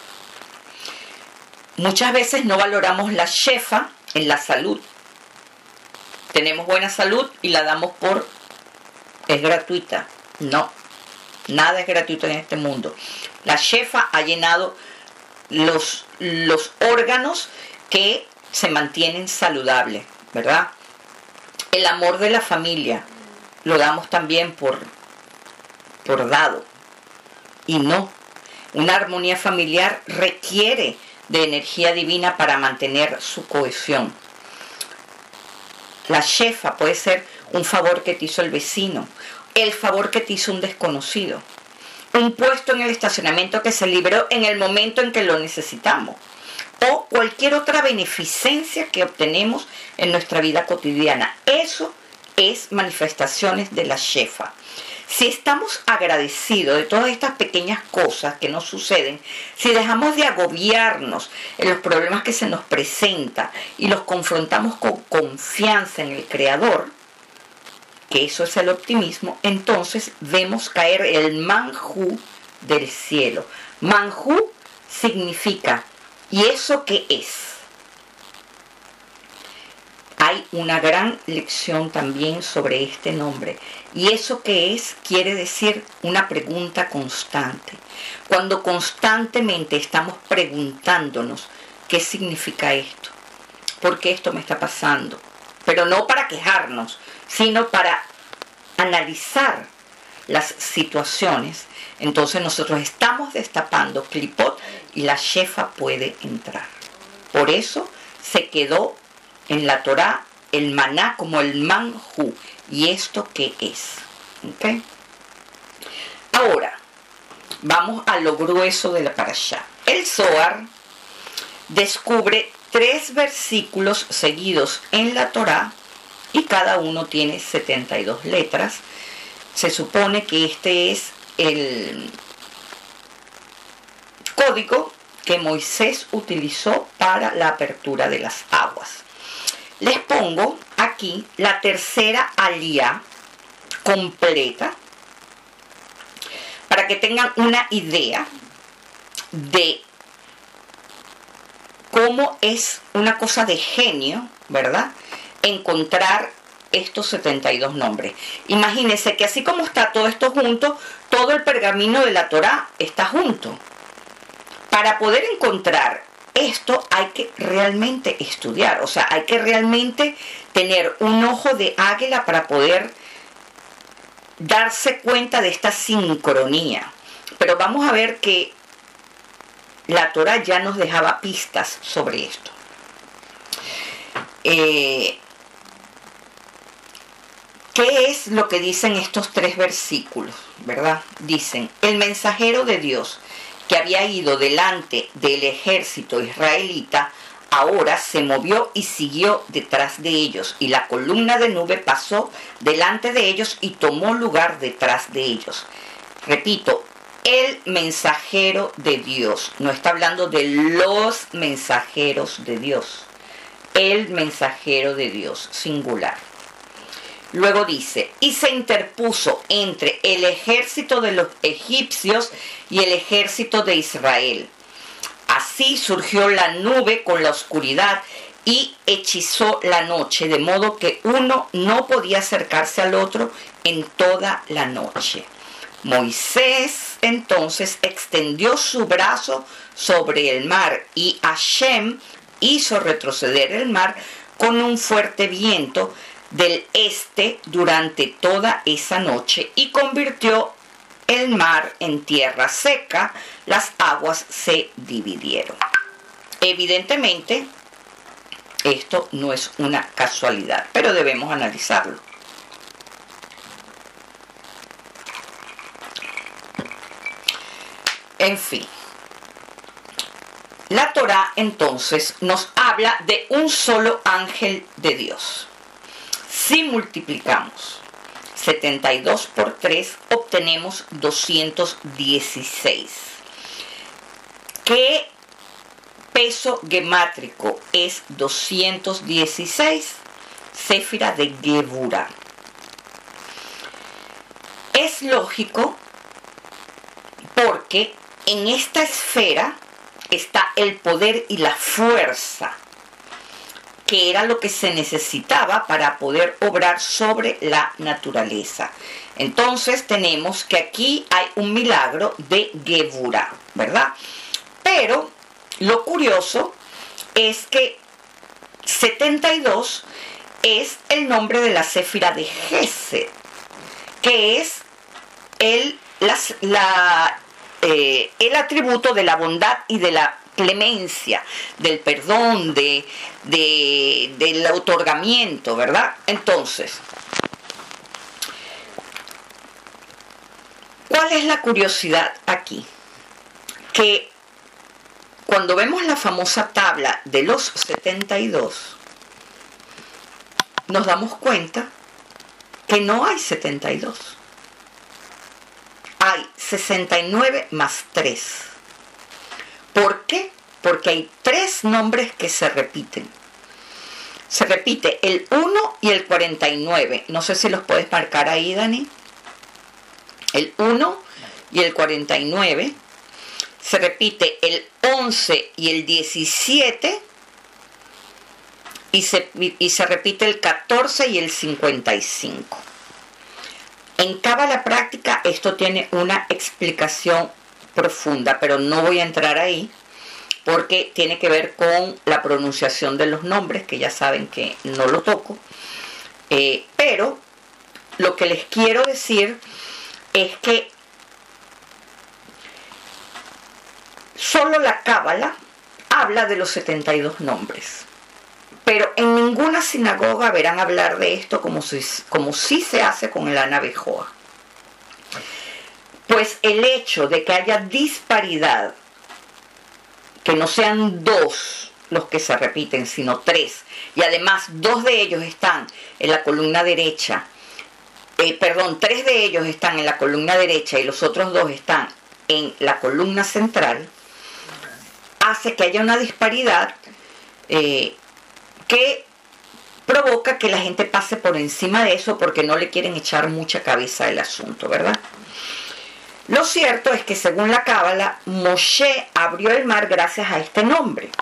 muchas veces no valoramos la shefa en la salud. Tenemos buena salud y la damos por es gratuita. No, nada es gratuito en este mundo. La shefa ha llenado los órganos que se mantienen saludables, ¿verdad? El amor de la familia lo damos también por dado. Y no, una armonía familiar requiere de energía divina para mantener su cohesión. La shefa puede ser un favor que te hizo el vecino, el favor que te hizo un desconocido, un puesto en el estacionamiento que se liberó en el momento en que lo necesitamos, o cualquier otra beneficencia que obtenemos en nuestra vida cotidiana. Eso es manifestaciones de la shefa. Si estamos agradecidos de todas estas pequeñas cosas que nos suceden, si dejamos de agobiarnos en los problemas que se nos presentan y los confrontamos con confianza en el Creador, que eso es el optimismo, entonces vemos caer el manjú del cielo. Manjú significa, ¿y eso qué es? Hay una gran lección también sobre este nombre. ¿Y eso qué es? Quiere decir una pregunta constante. Cuando constantemente estamos preguntándonos qué significa esto, por qué esto me está pasando, pero no para quejarnos, sino para analizar las situaciones, entonces nosotros estamos destapando clipot y la shefa puede entrar. Por eso se quedó en la Torá el maná como el manjú. ¿Y esto qué es? ¿Okay? Ahora, vamos a lo grueso de la parashá. El Zohar descubre 3 versículos seguidos en la Torá y cada uno tiene 72 letras. Se supone que este es el código que Moisés utilizó para la apertura de las aguas. Les pongo aquí la tercera aliyá completa para que tengan una idea de cómo es una cosa de genio, ¿verdad?, encontrar estos 72 nombres. Imagínense que así como está todo esto junto, todo el pergamino de la Torá está junto. Para poder encontrar esto hay que realmente estudiar, o sea, hay que realmente tener un ojo de águila para poder darse cuenta de esta sincronía. Pero vamos a ver que la Torá ya nos dejaba pistas sobre esto. ¿Qué es lo que dicen estos 3 versículos, verdad? Dicen, el mensajero de Dios que había ido delante del ejército israelita, ahora se movió y siguió detrás de ellos, y la columna de nube pasó delante de ellos y tomó lugar detrás de ellos. Repito, el mensajero de Dios, no está hablando de los mensajeros de Dios, el mensajero de Dios, singular. Luego dice, y se interpuso entre el ejército de los egipcios y el ejército de Israel. Así surgió la nube con la oscuridad y hechizó la noche, de modo que uno no podía acercarse al otro en toda la noche. Moisés entonces extendió su brazo sobre el mar y Hashem hizo retroceder el mar con un fuerte viento del este durante toda esa noche y convirtió el mar en tierra seca, las aguas se dividieron. Evidentemente, esto no es una casualidad, pero debemos analizarlo. En fin, la Torá entonces nos habla de un solo ángel de Dios. Si multiplicamos 72 por 3, obtenemos 216. ¿Qué peso gemátrico es 216? Séfira de Geburah. Es lógico porque en esta esfera está el poder y la fuerza, que era lo que se necesitaba para poder obrar sobre la naturaleza. Entonces tenemos que aquí hay un milagro de Geburah, ¿verdad? Pero lo curioso es que 72 es el nombre de la séfira de Gesed, que es el atributo de la bondad y de la clemencia, del perdón, del otorgamiento, ¿verdad? Entonces, ¿cuál es la curiosidad aquí? Que cuando vemos la famosa tabla de los 72, nos damos cuenta que no hay 72. Hay 69 más 3. ¿Por qué? Porque hay 3 nombres que se repiten. Se repite el 1 y el 49. No sé si los puedes marcar ahí, Dani. El 1 y el 49. Se repite el 11 y el 17. Y se repite el 14 y el 55. En Cábala práctica esto tiene una explicación profunda, pero no voy a entrar ahí porque tiene que ver con la pronunciación de los nombres, que ya saben que no lo toco. Pero lo que les quiero decir es que solo la Cábala habla de los 72 nombres. Pero en ninguna sinagoga verán hablar de esto como sí se hace con el Ana Bejoa. Pues el hecho de que haya disparidad, que no sean 2 los que se repiten, sino 3, y además 2 de ellos están en la columna derecha 3 de ellos están en la columna derecha y los otros 2 están en la columna central, hace que haya una disparidad que provoca que la gente pase por encima de eso porque no le quieren echar mucha cabeza al asunto, ¿verdad? Lo cierto es que según la Cábala, Moshe abrió el mar gracias a este nombre.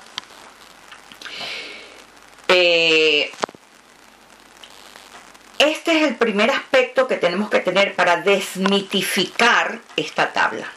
Este es el primer aspecto que tenemos que tener para desmitificar esta tabla.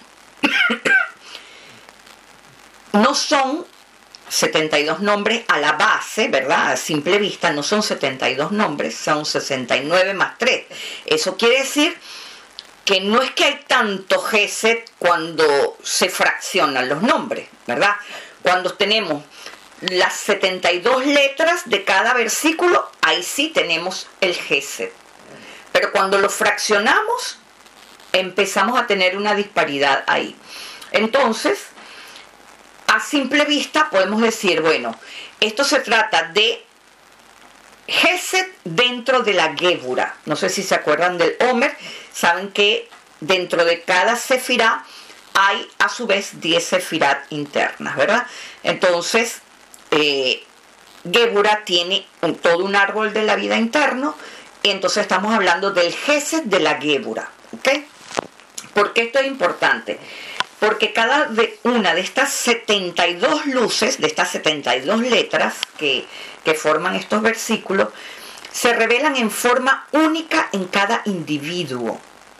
No son 72 nombres a la base, ¿verdad? A simple vista no son 72 nombres, son 69 más 3. Eso quiere decir que no es que hay tanto Gesed cuando se fraccionan los nombres, ¿verdad? Cuando tenemos las 72 letras de cada versículo, ahí sí tenemos el Gesed. Pero cuando lo fraccionamos, empezamos a tener una disparidad ahí. Entonces, a simple vista podemos decir, bueno, esto se trata de Gesed dentro de la Gébura. No sé si se acuerdan del Homer, saben que dentro de cada sefirá hay a su vez 10 sefirat internas, ¿verdad? Entonces, Gébura tiene todo un árbol de la vida interno, y entonces estamos hablando del Gesed de la Gébura, ¿ok? ¿Por qué esto es importante? Porque cada una de estas 72 luces, de estas 72 letras que forman estos versículos, se revelan en forma única en cada individuo.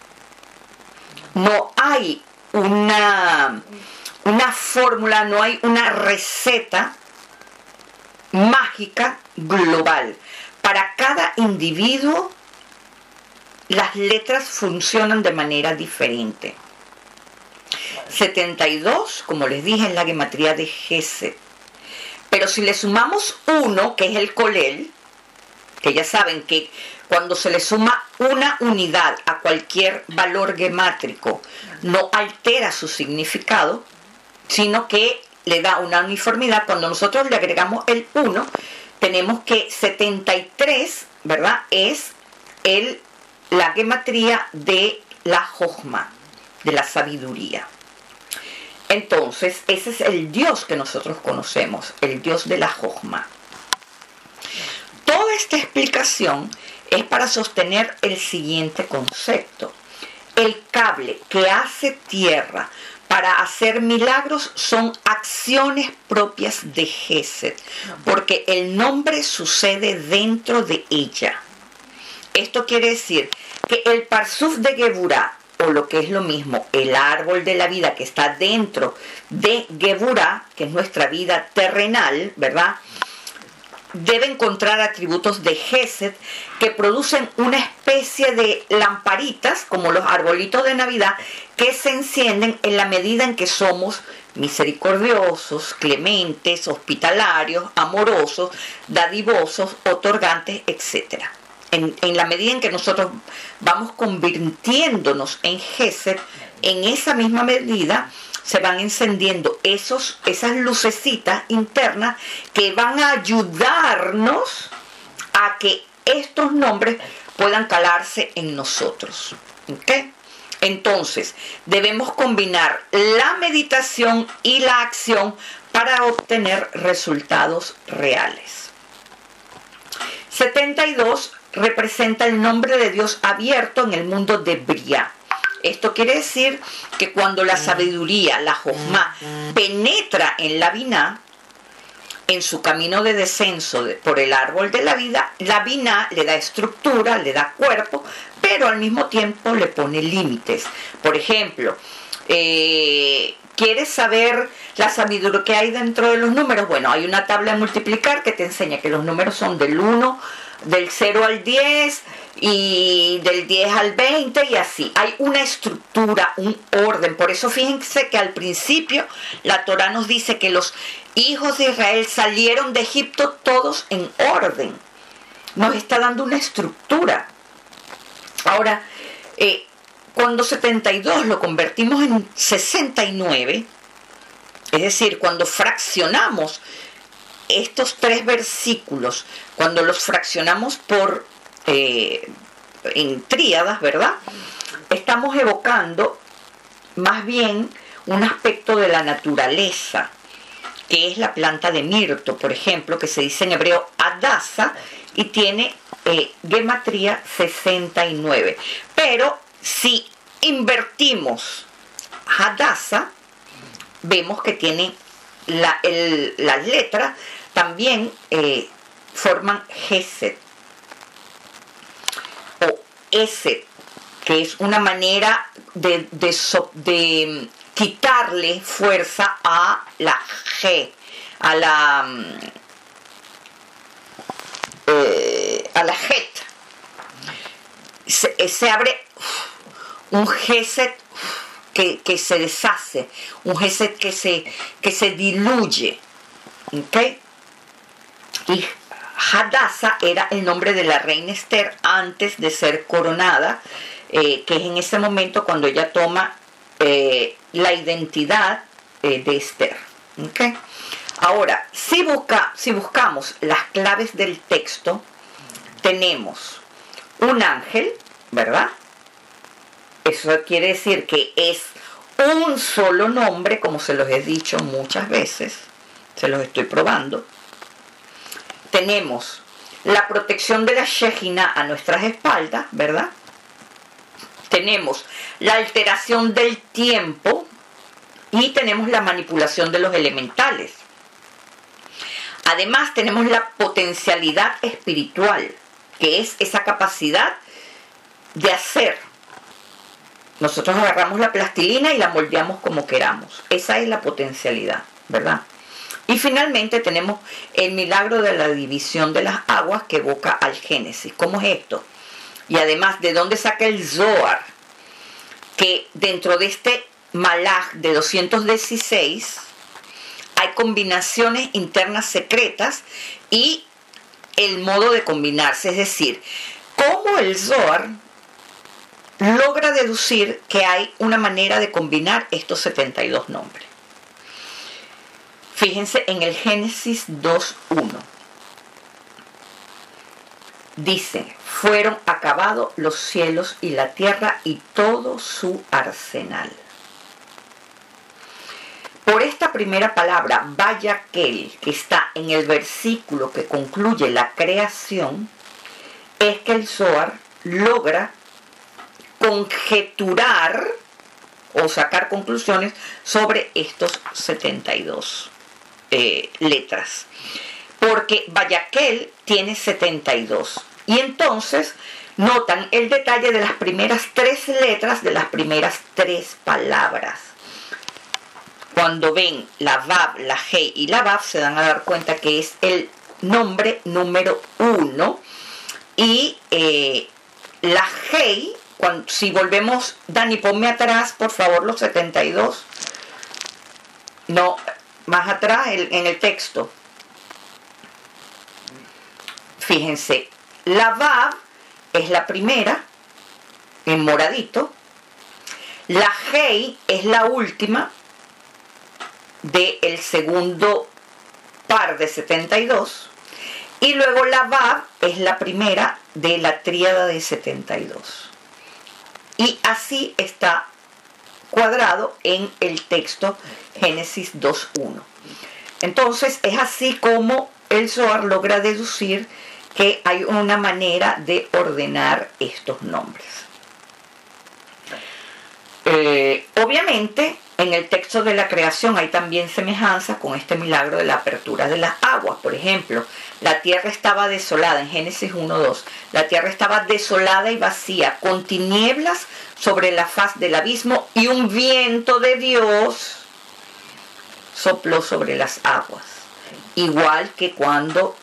No hay una fórmula, no hay una receta mágica global. Para cada individuo, las letras funcionan de manera diferente. 72, como les dije, es la gematría de Gesed. Pero si le sumamos 1, que es el Kolel, que ya saben que cuando se le suma una unidad a cualquier valor gemátrico, no altera su significado, sino que le da una uniformidad. Cuando nosotros le agregamos el 1, tenemos que 73, ¿verdad? Es la gematría de la Jochma, de la sabiduría. Entonces, ese es el Dios que nosotros conocemos, el Dios de la Jochma. Toda esta explicación es para sostener el siguiente concepto. El cable que hace tierra para hacer milagros son acciones propias de Gesed, porque el nombre sucede dentro de ella. Esto quiere decir que el Parsuf de Geburah, o lo que es lo mismo, el árbol de la vida que está dentro de Geburah, que es nuestra vida terrenal, ¿verdad?, debe encontrar atributos de Gesed que producen una especie de lamparitas, como los arbolitos de Navidad, que se encienden en la medida en que somos misericordiosos, clementes, hospitalarios, amorosos, dadivosos, otorgantes, etc. En la medida en que nosotros vamos convirtiéndonos en Gesed, en esa misma medida se van encendiendo esas lucecitas internas que van a ayudarnos a que estos nombres puedan calarse en nosotros. ¿Okay? Entonces, debemos combinar la meditación y la acción para obtener resultados reales. 72 representa el nombre de Dios abierto en el mundo de Briah. Esto quiere decir que cuando la sabiduría, la Jochma, penetra en la Binah, en su camino de descenso por el árbol de la vida, la Binah le da estructura, le da cuerpo, pero al mismo tiempo le pone límites. Por ejemplo, ¿quieres saber la sabiduría que hay dentro de los números? Bueno, hay una tabla de multiplicar que te enseña que los números son del 0 al 10 y del 10 al 20 y así. Hay una estructura, un orden. Por eso fíjense que al principio la Torá nos dice que los hijos de Israel salieron de Egipto todos en orden. Nos está dando una estructura. Ahora, cuando 72 lo convertimos en 69, es decir, cuando fraccionamos estos 3 versículos, cuando los fraccionamos por en tríadas, ¿verdad? Estamos evocando más bien un aspecto de la naturaleza, que es la planta de mirto, por ejemplo, que se dice en hebreo Hadassah y tiene gematría 69. Pero si invertimos Hadassah, vemos que tiene las letras también forman Gesed o Esed, que es una manera de quitarle fuerza a la G, a la Het. Se abre un Gesed que se deshace, un Gesed que se diluye, ¿ok? Y Hadassah era el nombre de la reina Esther antes de ser coronada, que es en ese momento cuando ella toma la identidad de Esther, ¿ok? Ahora, si buscamos las claves del texto, tenemos un ángel, ¿verdad? Eso quiere decir que es un solo nombre, como se los he dicho muchas veces, se los estoy probando. Tenemos la protección de la Shejina a nuestras espaldas, ¿verdad? Tenemos la alteración del tiempo y tenemos la manipulación de los elementales. Además, tenemos la potencialidad espiritual, que es esa capacidad de hacer. Nosotros agarramos la plastilina y la moldeamos como queramos. Esa es la potencialidad, ¿verdad? Y finalmente tenemos el milagro de la división de las aguas que evoca al Génesis. ¿Cómo es esto? Y además, ¿de dónde saca el Zohar? Que dentro de este Malaj de 216 hay combinaciones internas secretas y el modo de combinarse. Es decir, cómo el Zohar logra deducir que hay una manera de combinar estos 72 nombres. Fíjense en el Génesis 2.1. Dice, fueron acabados los cielos y la tierra y todo su arsenal. Por esta primera palabra, Vayakel, que está en el versículo que concluye la creación, es que el Zohar logra conjeturar o sacar conclusiones sobre estos 72 letras. Porque Vayakel tiene 72. Y entonces notan el detalle de las primeras 3 letras de las primeras 3 palabras. Cuando ven la Vav, la Hei y la Vav, se van a dar cuenta que es el nombre número 1. Y la Hei, si volvemos, Dani, ponme atrás, por favor, los 72. No, más atrás en el texto. Fíjense, la Vav es la primera, en moradito. La Hei es la última del segundo par de 72. Y luego la Vav es la primera de la tríada de 72. Y así está cuadrado en el texto Génesis 2.1. Entonces es así como el Zohar logra deducir que hay una manera de ordenar estos nombres. Obviamente, en el texto de la creación hay también semejanza con este milagro de la apertura de las aguas. Por ejemplo, la tierra estaba desolada, en Génesis 1.2. La tierra estaba desolada y vacía, con tinieblas sobre la faz del abismo, y un viento de Dios sopló sobre las aguas. Igual que cuando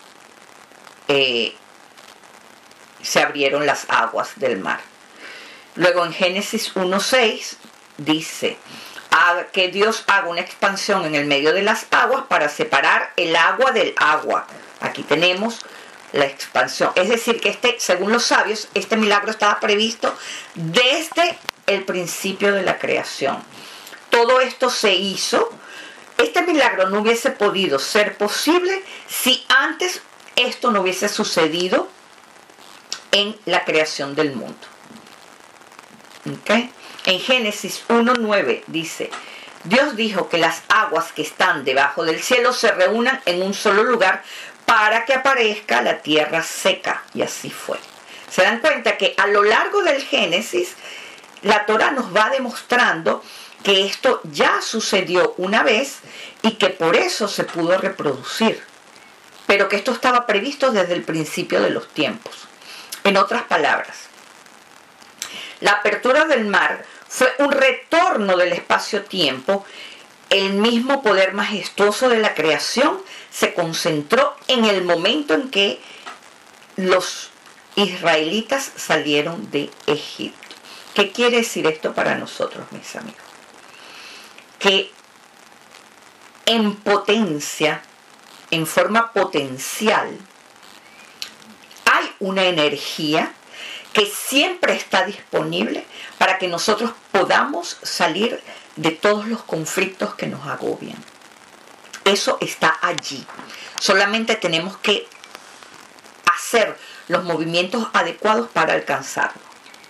se abrieron las aguas del mar. Luego en Génesis 1.6 dice que Dios haga una expansión en el medio de las aguas para separar el agua del agua. Aquí tenemos la expansión. Es decir, que según los sabios, este milagro estaba previsto desde el principio de la creación. Todo esto se hizo. Este milagro no hubiese podido ser posible si antes esto no hubiese sucedido en la creación del mundo. ¿Okay? En Génesis 1:9 dice: Dios dijo que las aguas que están debajo del cielo se reúnan en un solo lugar para que aparezca la tierra seca. Y así fue. Se dan cuenta que a lo largo del Génesis, la Torá nos va demostrando que esto ya sucedió una vez y que por eso se pudo reproducir, pero que esto estaba previsto desde el principio de los tiempos. En otras palabras, la apertura del mar fue un retorno del espacio-tiempo. El mismo poder majestuoso de la creación se concentró en el momento en que los israelitas salieron de Egipto. ¿Qué quiere decir esto para nosotros, mis amigos? Que en potencia, en forma potencial, hay una energía que siempre está disponible para que nosotros podamos salir de todos los conflictos que nos agobian. Eso está allí. Solamente tenemos que hacer los movimientos adecuados para alcanzarlo.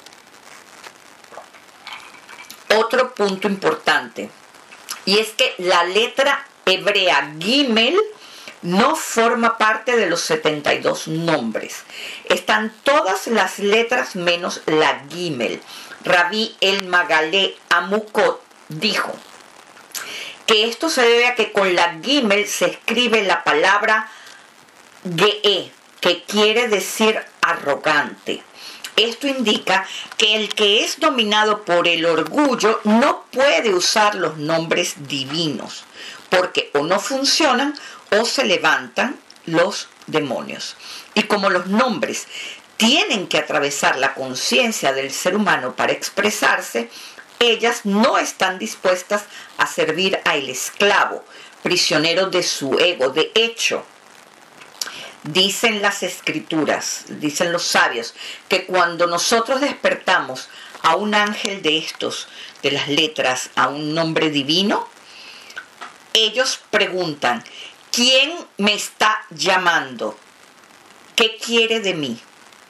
Otro punto importante, y es que la letra hebrea Gimel no forma parte de los 72 nombres. Están todas las letras menos la Gimel. Rabbi El Magalé Amukot dijo que esto se debe a que con la Gimel se escribe la palabra Ge'e, que quiere decir arrogante. Esto indica que el que es dominado por el orgullo no puede usar los nombres divinos, porque o no funcionan o se levantan los demonios. Y como los nombres tienen que atravesar la conciencia del ser humano para expresarse, ellas no están dispuestas a servir al esclavo, prisionero de su ego. De hecho, dicen las escrituras, dicen los sabios, que cuando nosotros despertamos a un ángel de estos, de las letras, a un nombre divino, ellos preguntan: ¿quién me está llamando? ¿Qué quiere de mí?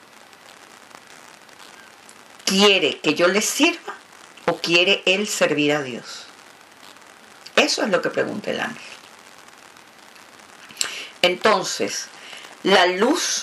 ¿Quiere que yo le sirva o quiere él servir a Dios? Eso es lo que pregunta el ángel. Entonces, la luz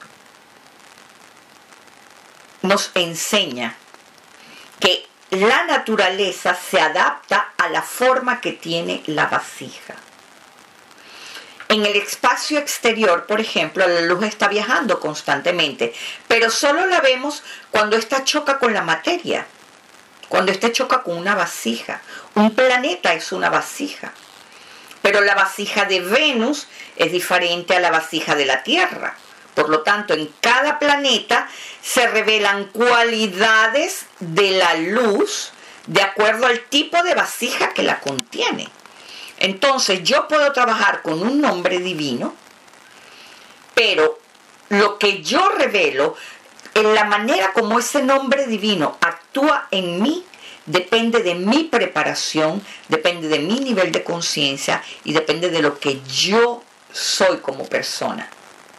nos enseña que la naturaleza se adapta a la forma que tiene la vasija. En el espacio exterior, por ejemplo, la luz está viajando constantemente, pero solo la vemos cuando ésta choca con la materia, cuando ésta choca con una vasija. Un planeta es una vasija, pero la vasija de Venus es diferente a la vasija de la Tierra. Por lo tanto, en cada planeta se revelan cualidades de la luz de acuerdo al tipo de vasija que la contiene. Entonces, yo puedo trabajar con un nombre divino, pero lo que yo revelo, en la manera como ese nombre divino actúa en mí, depende de mi preparación, depende de mi nivel de conciencia y depende de lo que yo soy como persona.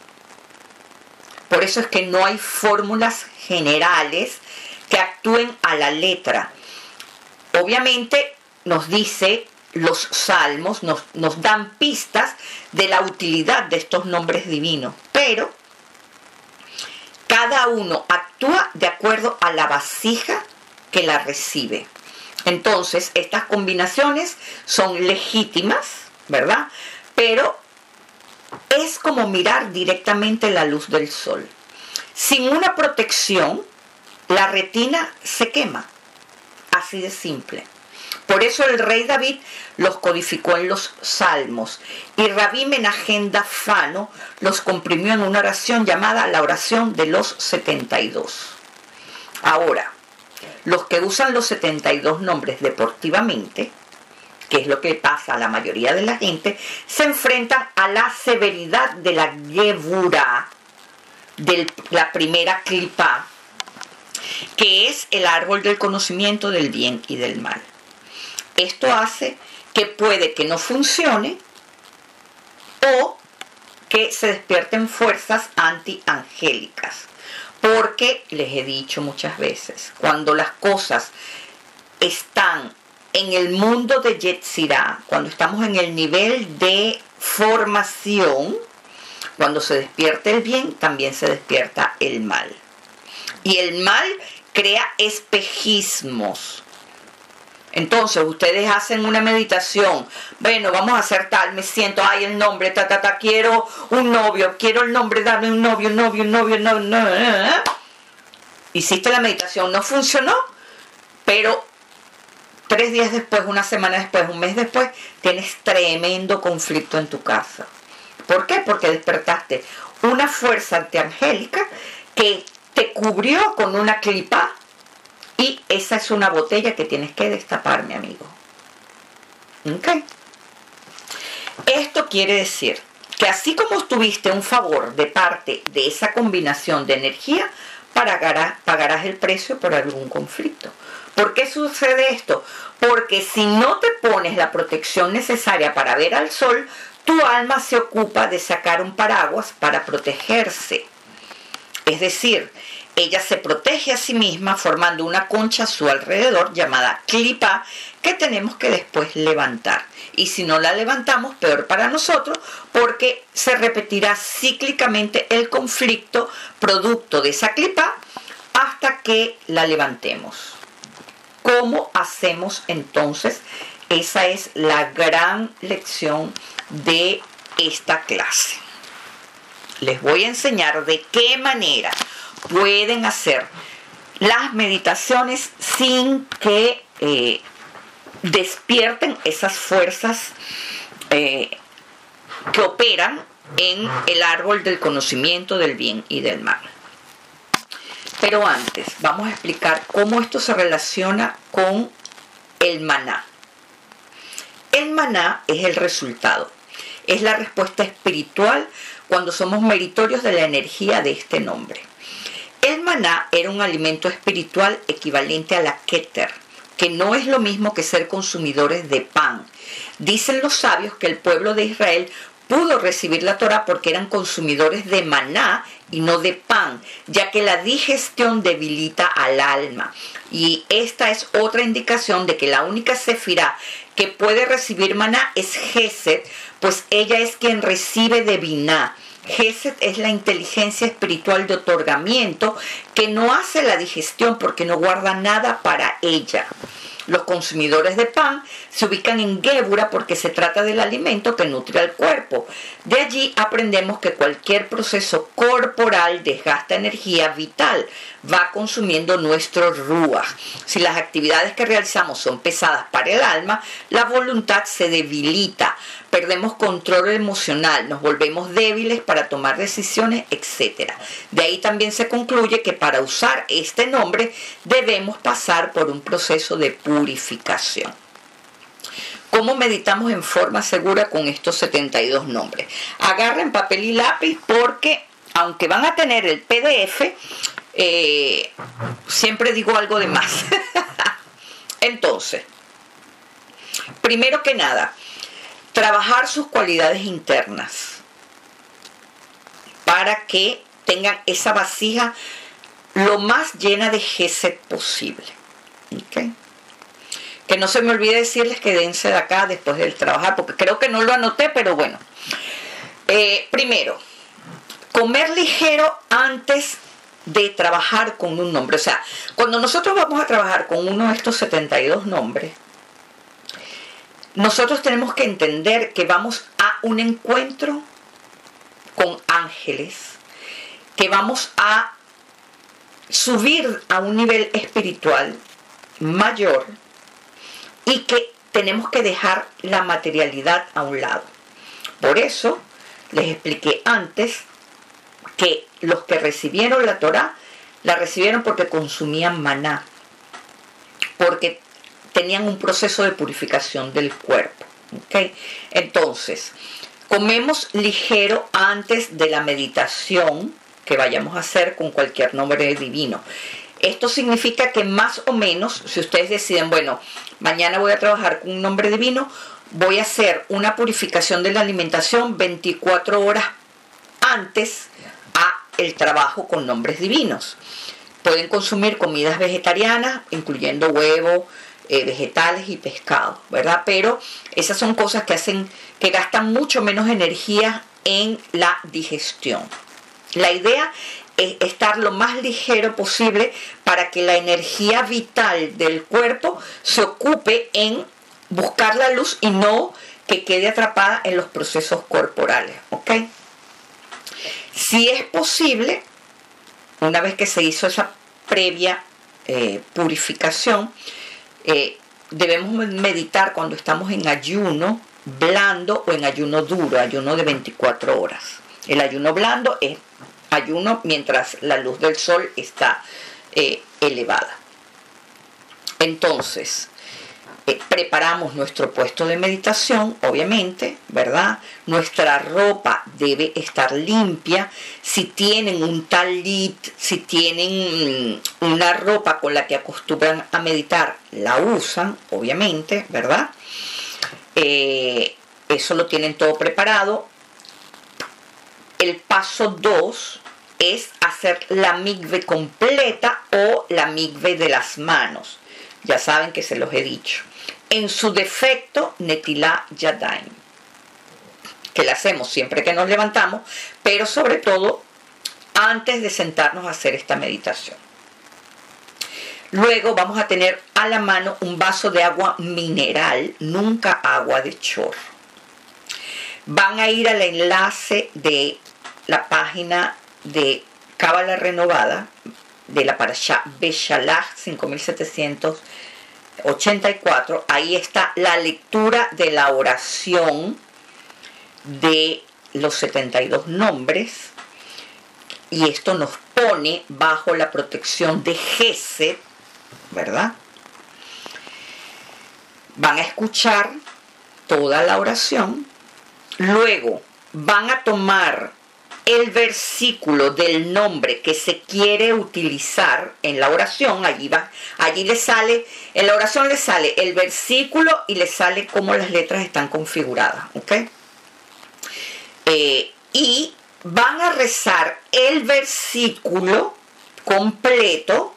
Por eso es que no hay fórmulas generales que actúen a la letra. Obviamente nos dice los salmos, nos dan pistas de la utilidad de estos nombres divinos, pero cada uno actúa de acuerdo a la vasija que la recibe. Entonces, estas combinaciones son legítimas, ¿verdad? Pero es como mirar directamente la luz del sol. Sin una protección, la retina se quema. Así de simple. Por eso el rey David los codificó en los salmos y Rabí Menahem Fano los comprimió en una oración llamada la oración de los 72. Ahora, los que usan los 72 nombres deportivamente, que es lo que pasa a la mayoría de la gente, se enfrentan a la severidad de la Geburah, de la primera clipa, que es el árbol del conocimiento del bien y del mal. Esto hace que puede que no funcione o que se despierten fuerzas antiangélicas. Porque les he dicho muchas veces, cuando las cosas están en el mundo de Yetzirah, cuando estamos en el nivel de formación, cuando se despierta el bien, también se despierta el mal. Y el mal crea espejismos. Entonces ustedes hacen una meditación, bueno, vamos a hacer tal, me siento, ay, el nombre, quiero un novio, quiero el nombre, dame un novio. Hiciste la meditación, no funcionó, pero 3 días después, una semana después, un mes después, tienes tremendo conflicto en tu casa. ¿Por qué? Porque despertaste una fuerza antiangélica que te cubrió con una clipa. Y esa es una botella que tienes que destapar, mi amigo. ¿Ok? Esto quiere decir que así como tuviste un favor de parte de esa combinación de energía, pagarás el precio por algún conflicto. ¿Por qué sucede esto? Porque si no te pones la protección necesaria para ver al sol, tu alma se ocupa de sacar un paraguas para protegerse. Es decir, ella se protege a sí misma formando una concha a su alrededor llamada clipa que tenemos que después levantar. Y si no la levantamos, peor para nosotros, porque se repetirá cíclicamente el conflicto producto de esa clipa hasta que la levantemos. ¿Cómo hacemos entonces? Esa es la gran lección de esta clase. Les voy a enseñar de qué manera pueden hacer las meditaciones sin que despierten esas fuerzas que operan en el árbol del conocimiento del bien y del mal. Pero antes vamos a explicar cómo esto se relaciona con el maná. El maná es el resultado, es la respuesta espiritual cuando somos meritorios de la energía de este nombre. El maná era un alimento espiritual equivalente a la keter, que no es lo mismo que ser consumidores de pan. Dicen los sabios que el pueblo de Israel pudo recibir la Torá porque eran consumidores de maná y no de pan, ya que la digestión debilita al alma. Y esta es otra indicación de que la única sefirá que puede recibir maná es Geset, pues ella es quien recibe de Biná. Geset es la inteligencia espiritual de otorgamiento que no hace la digestión porque no guarda nada para ella. Los consumidores de pan se ubican en Gébura porque se trata del alimento que nutre al cuerpo. De allí aprendemos que cualquier proceso corporal desgasta energía vital, va consumiendo nuestro ruach. Si las actividades que realizamos son pesadas para el alma, la voluntad se debilita, perdemos control emocional, nos volvemos débiles para tomar decisiones, etc. De ahí también se concluye que para usar este nombre debemos pasar por un proceso de purificación. ¿Cómo meditamos en forma segura con estos 72 nombres? Agarren papel y lápiz porque, aunque van a tener el PDF, siempre digo algo de más. Entonces, primero que nada, trabajar sus cualidades internas para que tengan esa vasija lo más llena de Geset posible. ¿Okay? Que no se me olvide decirles que dense de acá después del trabajar, porque creo que no lo anoté, pero bueno. Primero, comer ligero antes de trabajar con un nombre. O sea, cuando nosotros vamos a trabajar con uno de estos 72 nombres, nosotros tenemos que entender que vamos a un encuentro con ángeles, que vamos a subir a un nivel espiritual mayor y que tenemos que dejar la materialidad a un lado. Por eso les expliqué antes que los que recibieron la Torá la recibieron porque consumían maná, porque tenían un proceso de purificación del cuerpo. ¿Okay? Entonces, comemos ligero antes de la meditación que vayamos a hacer con cualquier nombre divino. Esto significa que más o menos, si ustedes deciden, bueno, mañana voy a trabajar con un nombre divino, voy a hacer una purificación de la alimentación 24 horas antes a el trabajo con nombres divinos. Pueden consumir comidas vegetarianas, incluyendo huevo, vegetales y pescado, ¿verdad? Pero esas son cosas que gastan mucho menos energía en la digestión. La idea es estar lo más ligero posible para que la energía vital del cuerpo se ocupe en buscar la luz y no que quede atrapada en los procesos corporales, ¿ok? Si es posible, una vez que se hizo esa previa purificación, debemos meditar cuando estamos en ayuno blando o en ayuno duro, ayuno de 24 horas. El ayuno blando es ayuno mientras la luz del sol está elevada. Entonces, preparamos nuestro puesto de meditación, obviamente, ¿verdad? Nuestra ropa debe estar limpia. Si tienen un talit, si tienen una ropa con la que acostumbran a meditar, la usan, obviamente, ¿verdad? Eso lo tienen todo preparado. El paso 2 es hacer la mikve completa o la mikve de las manos. Ya saben que se los he dicho. En su defecto, Netilá Yadayim, que la hacemos siempre que nos levantamos, pero sobre todo antes de sentarnos a hacer esta meditación. Luego vamos a tener a la mano un vaso de agua mineral, nunca agua de chorro. Van a ir al enlace de la página de Cábala Renovada, de la Parashá Beshalach 5784, ahí está la lectura de la oración de los 72 nombres, y esto nos pone bajo la protección de Gesed, ¿verdad? Van a escuchar toda la oración, luego van a tomar el versículo del nombre que se quiere utilizar en la oración. Allí le sale, en la oración le sale el versículo y le sale cómo las letras están configuradas, ¿ok? Y van a rezar el versículo completo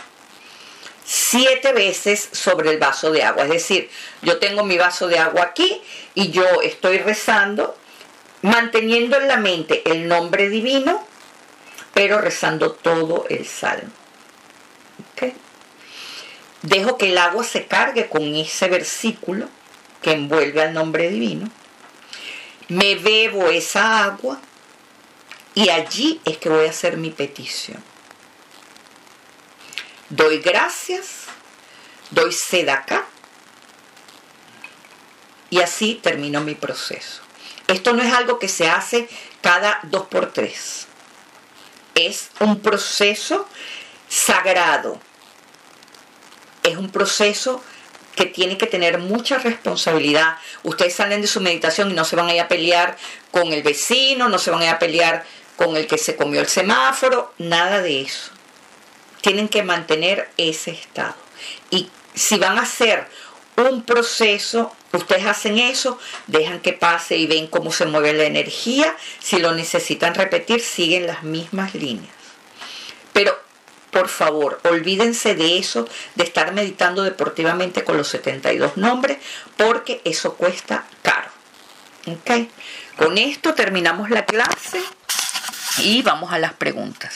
7 veces sobre el vaso de agua. Es decir, yo tengo mi vaso de agua aquí y yo estoy rezando, manteniendo en la mente el nombre divino, pero rezando todo el salmo. ¿Okay? Dejo que el agua se cargue con ese versículo que envuelve al nombre divino. Me bebo esa agua y allí es que voy a hacer mi petición. Doy gracias, doy sedaká y así termino mi proceso. Esto no es algo que se hace cada 2x3. Es un proceso sagrado. Es un proceso que tiene que tener mucha responsabilidad. Ustedes salen de su meditación y no se van a ir a pelear con el vecino, no se van a ir a pelear con el que se comió el semáforo, nada de eso. Tienen que mantener ese estado. Y si van a hacer un proceso, ustedes hacen eso, dejan que pase y ven cómo se mueve la energía. Si lo necesitan repetir, siguen las mismas líneas. Pero, por favor, olvídense de eso, de estar meditando deportivamente con los 72 nombres, porque eso cuesta caro. ¿Ok? Con esto terminamos la clase y vamos a las preguntas.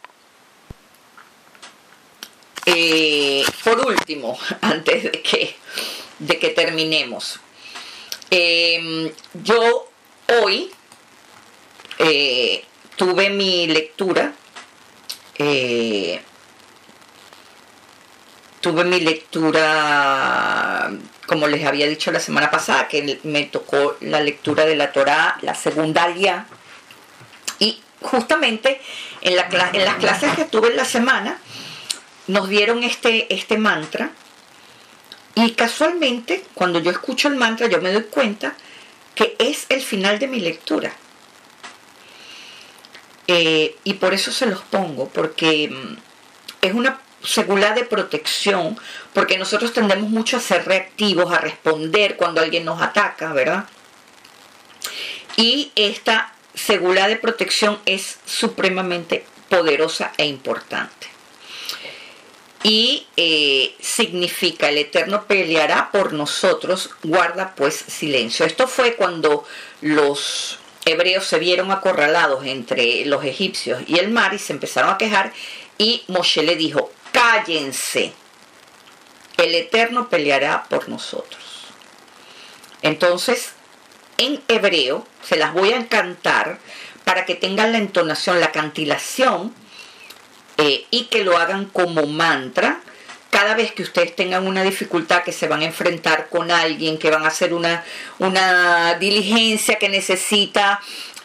Por último, antes de que terminemos, yo hoy tuve mi lectura, como les había dicho la semana pasada, que me tocó la lectura de la Torá, la segunda aliyá, y justamente en las clases que tuve en la semana nos dieron este mantra, y casualmente cuando yo escucho el mantra yo me doy cuenta que es el final de mi lectura, y por eso se los pongo, porque es una segula de protección, porque nosotros tendemos mucho a ser reactivos, a responder cuando alguien nos ataca, ¿verdad? Y esta seguridad de protección es supremamente poderosa e importante. Y significa: el Eterno peleará por nosotros, guarda pues silencio. Esto fue cuando los hebreos se vieron acorralados entre los egipcios y el mar y se empezaron a quejar, y Moshe le dijo: cállense, el Eterno peleará por nosotros. Entonces, en hebreo, se las voy a cantar para que tengan la entonación, la cantilación, y que lo hagan como mantra cada vez que ustedes tengan una dificultad, que se van a enfrentar con alguien, que van a hacer una diligencia que necesita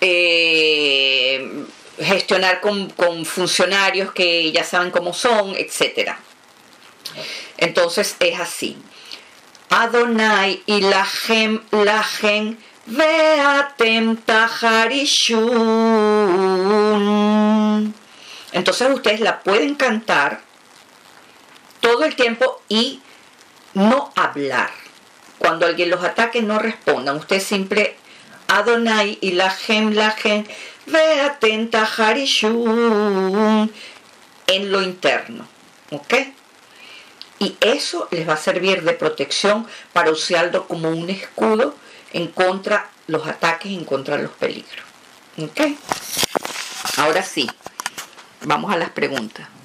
gestionar con funcionarios que ya saben cómo son, etc. Entonces es así: Adonai ilachem lachem ve'atem taharishun. Entonces ustedes la pueden cantar todo el tiempo y no hablar. Cuando alguien los ataque, no respondan. Ustedes simple Adonai ilachem lachem ve'atem taharishun en lo interno. ¿Ok? Y eso les va a servir de protección para usarlo como un escudo en contra los ataques, en contra los peligros. ¿Ok? Ahora sí, vamos a las preguntas.